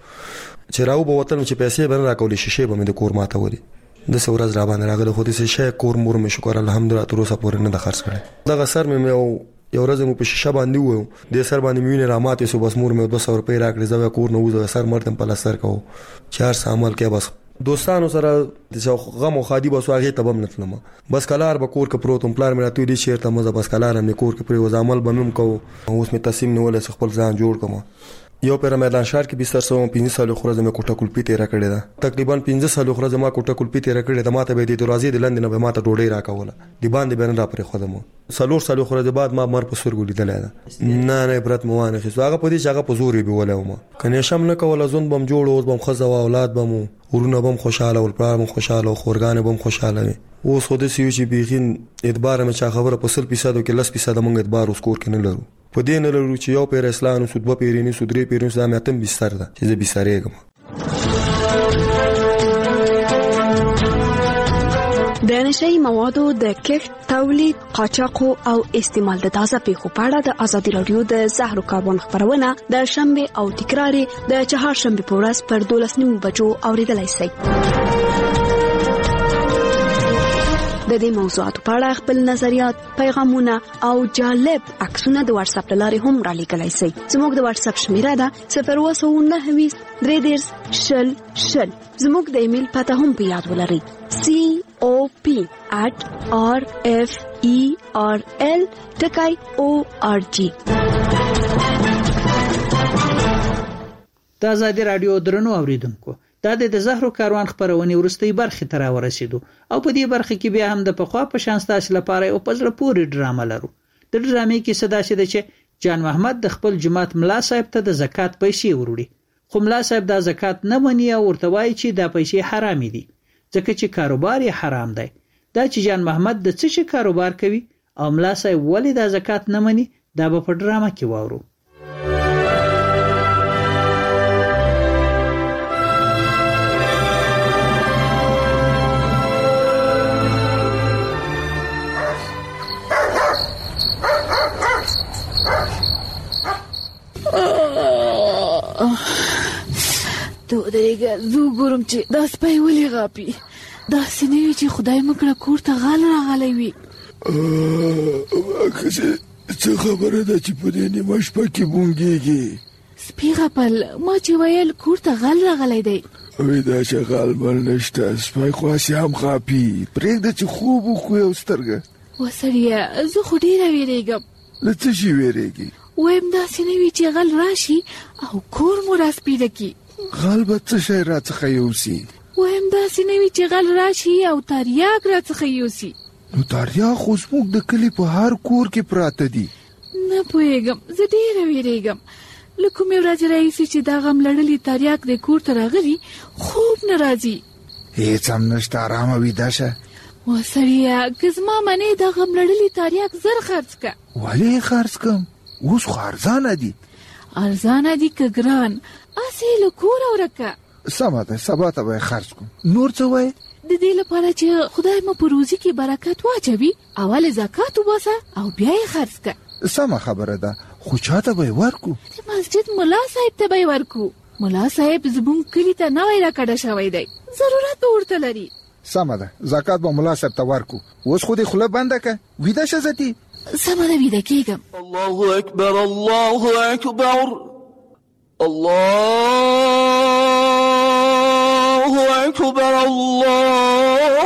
کړو چې راو به وطن چې پیسې به را کولې شیشه به مې د کور ماته ودی د سورز را باندې راغله خو دې شیشه کور مور مې شکر الحمدلله تر اوسه پورې نه د خرڅ کړي دغه سر مې یو یو ورځ مو په شیشه باندې وو د سر باندې مې نه راماتې سو بس مور مې دوه سوه روپۍ راکړې زو کور نه وځه سر مرتم په لسر کو چار سامل کې بس دوستانو سره د غم او خادي بس واغې تبم نتلم بس کلار به کور کې پروتم پلار مې راتوي دي شهر ته مزه بس کلار مې کور کې پرې وزامل بمم کو اوس مې تسلیم نه ولې خپل ځان جوړ کوم یو پر میدان شهر کې بستر سو پنځه سال خو ورځ مې کوټه کولپی تیر کړې ده تقریبا پنځه سال خو ورځ ما کوټه کولپی تیر کړې ده ماته به د دروازې د لندن به ماته ډوډۍ راکوله دی باندې بیرن را پرې خو دمو سالور سال خو ورځ بعد ما مر په سرګو لیدل ده نه نه برت موانه خو هغه په دې چې هغه په زوري به ولوم کنه شم نه کوله زون بم جوړ اوس بم خزه او اولاد بم ورونه بم خوشاله او پلار بم خوشاله او خورګان بم خوشاله وي اوس خو د سیو چې بيخین اعتبار مې چا خبره په سل فیصد کې لس فیصد مونږ اعتبار اوس کور کې نه لرو په دې نه لرو چې یو پیر اسلام سود به پیرینی سود درې پیرینی سود ماتم بستر ده چې زه بسترېږم د نشئی موادو د کښت تولید قاچاق او استعمال د تازه پیښو په اړه د ازادي رادیو د زهرو کاروان خبرونه د شنبه او تکراری د چهارشنبه په ورځ پر دولس نیمو بجو اوریدلای شئ د دې موضوعاتو په اړه خپل نظریات، پیغامونه او جالب عکسونه د واتس اپ لارې هم را لیږلی شئ. زموږ د واتس اپ شمیره ده صفر اووه سوه نهه ویشت درې دېرش شل شل. زموږ د ایمیل پته هم په یاد ولرئ سی او پی at r f e r l ټکی او ار جی. د ازادي رادیو درنو اوریدونکو دا د زهرو کاروان خبرونې ورستۍ برخې ته راورسېدو او په دې برخه کې بیا هم د پخوا په شان ستاسو لپاره یو په زړه پورې ډرامه لرو. د ډرامې کې څه داسې ده چې جان محمد د خپل جماعت ملا صاحب ته د زکات پیسې وروړي، خو ملا صاحب دا زکات نه مني او ورته وایي چې دا پیسې حرامې دي ځکه چې کاروبار یې حرام دی. دا چې جان محمد د څه شي کاروبار کوي او ملا صاحب ولې دا زکات نه مني دا به په ډرامه کې واورو. تو درېږه زه وګورم چې دا سپی ولې غاپي. داسې نه وي چې خدای مکړه کور ته غال راغلی وي. څه خبره ده چې په دې نیمه شپه کې بونګېږي؟ سپي غپل، ما چې ویل کور ته غال راغلی دی. وی دا چې غال بل نشته، سپی خو هسې هم غاپي. پرېږده چې خوب وکړو یو سترګه. وسړیه زه خو ډېره وېرېږم. له څه شي وېرېږي؟ وایم داسې نه وي چې غل راشي او کور مو راسپیده کړي. غل به څه شی راڅخه یوسي؟ وایم داسې نه وي چې غل راشي او تریاک راڅخه یوسي. نو تریاک خو زموږ د کلي په هر کور کې پراته دي. نه پوهېږم، زه ډېره وېرېږم. له کومې ورځې راهیسې چې دا غم لړلي تریاک د کور ته راغلي خوب نه راځي. هېڅ هم نشته، ارامه ویده شه. وسړیه که زما منې دا غم لړلي تریاک زر خرڅ که. ولې یې خرڅ کړم؟ اوس خو ارزانه دي. ارزانه دي که ګران؟ هسې له کوره ورکه. سمه ده، سبا ته به یې خرڅ کړم. نور څه وایې؟ د دې لپاره چې خدای مو په روزي کې برکت واچوي اول زکات وباسه او بیا یې خرڅ که. سمه خبره ده، خو چاته به یې ورکو؟ د مسجد ملا صاحب ته به یې ورکو. ملا صاحب زموږ کلي ته نوی راکډه شوی دی، ضرورت به ورته لري. سمه ده، زکات به ملا صاحب ته ورکو. اوس خو دې خوله بنده که، ویده شه زتي. سمه ده، ویده کېږم. الله اکبر، الله اکبر، الله اکبر، الله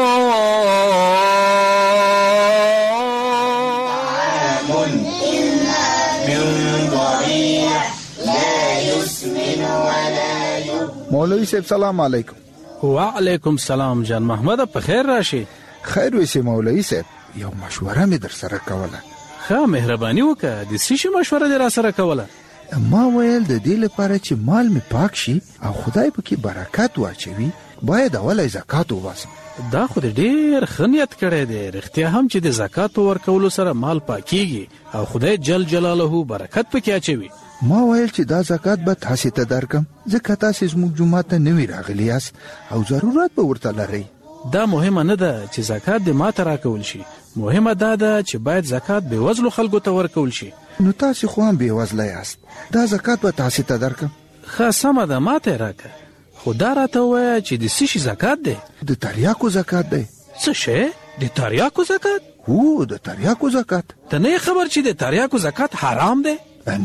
مولوی صاحب سلام علیکم. وعلیکم سلام جان محمد، په خیر راشي. خیر وسی مولوی صاحب، یو مشوره می در سره کوله. ښه مهرباني وکړه، د څه شي مشوره دې را سره کوله؟ ما ویل د دې لپاره چې مال می پاک شي او خدای پکې برکت واچوي باید اول زکات وباسم. دا خو دې ډېر ښه نیت کړی دی. رښتیا هم چې د زکات په ورکولو سره مال پاکیږي او خدای جل جلاله برکت پکې اچوي. ما ویل چې دا زکات به تاسې ته درکم ځکه تاسې زموږ جومات ته نوي راغلي یاست او ضرورت به ورته لرئ. دا مهمه نه ده چې زکات دې ماته راکول شي، مهمه دا ده چې باید زکات بې وزلو خلکو ته ورکول شي. نو تاسې خو هم بې وزله یاست، دا زکات به تاسې ته درکم. ښه سمه ده، ماته یې راکړه، خو دا راته ووایه چې د څه شي زکات دی؟ د تریاکو زکات دی. څه شی؟ د تریاکو زکات؟ هو د تریاکو زکات. ته نه یې خبر چې د تریاکو زکات حرام دی؟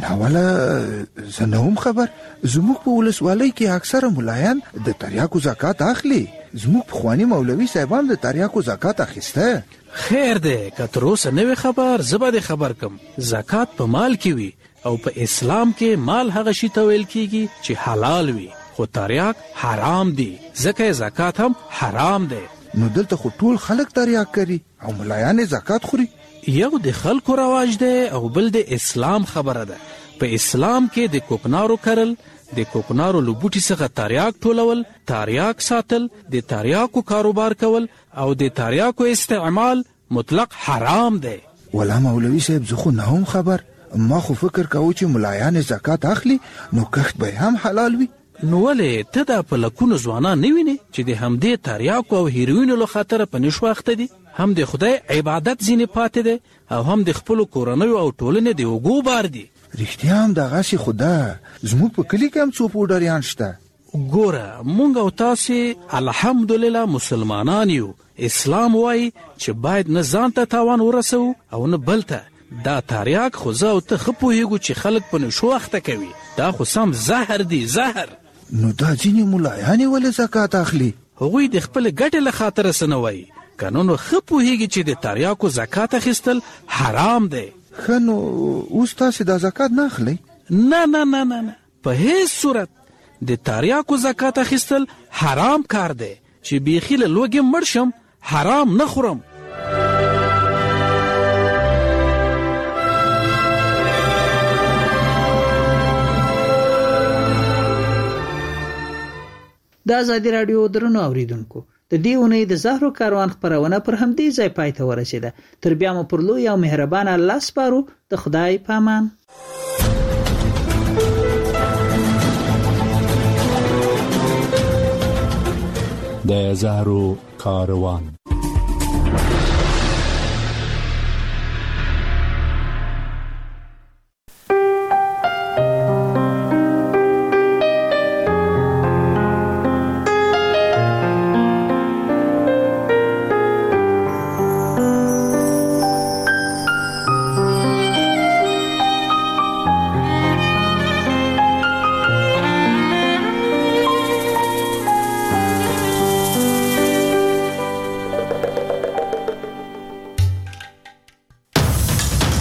ناوله زه نه هم خبر. زموږ په ولسوالۍ کې اکثره ملایان د تریاکو زکات اخلي. زموږ پخواني مولوي صاحبان د تریاکو زکات اخیسته. خیر دی، که تر اوسه نه وي خبر زه به دې خبر کم. زکات په مال کې وي او په اسلام کې مال هغه شي ته ویل کېږي چې حلال وي، خو تریاک حرام دی ځکه زکات هم حرام دی. نو دلته خو ټول خلک تریاک کوي او ملایان زکات خوري. یو د خلکو رواج دی او بل د اسلام خبره ده. په اسلام کې د کوکنارو کرل، د کوکنارو له بوټي څخه تریاک ټولول، تریاک ساتل، د تریاکو کاروبار کول او د تریاکو استعمال مطلق حرام دی. ولا مولوي صاحب زه خو نه هم خبر. ما خو فکر کوم چې ملایان زکات اخلي نو کښت به هم حلال وي. نو ولې ته دا په لکونو ځوانان نه وینې چې د همدې تریاکو او هیروینو له خاطره په نشو اخته دي؟ هم د خدای عبادت ځینې پاتې دی او هم د خپلو کورنیو او ټولنې د اوږو بار دي. رښتیا هم دغسې خو ده. زموږ په کلي کې هم څو پوډریان شته. ګوره مونږ او تاسې الحمدلله مسلمانان یو. اسلام وایي چې باید نه ځان ته تاوان ورسوو او نه بل ته. دا تریاک خو زه او ته ښه پوهېږو چې خلک په نشو اخته کوي. دا خو سم زهر دی، زهر. نو دا ځینې ملایانې ولې زکات اخلي؟ هغوی د خپلې ګټې له خاطره څه نه وایي، که نو نو ښه پوهېږي چې د تریاکو زکات اخیستل حرام دی. ښه نو اوس تاسې دا زکات نه اخلئ؟ نه نه نه نه نه، په هیڅ صورت. د تریاکو زکات اخیستل حرام کار دی چې بیخي له لوږې مړ شم حرام نه خورم. د ازادي راډیو درنو اوریدونکو د دې اونۍ د زهرو کاروان خپرونه پر همدې ځای پای ته ورسېده. تر بیا مو پر لوی او مهربان الله سپارو. د خدای په امان. د زهرو کاروان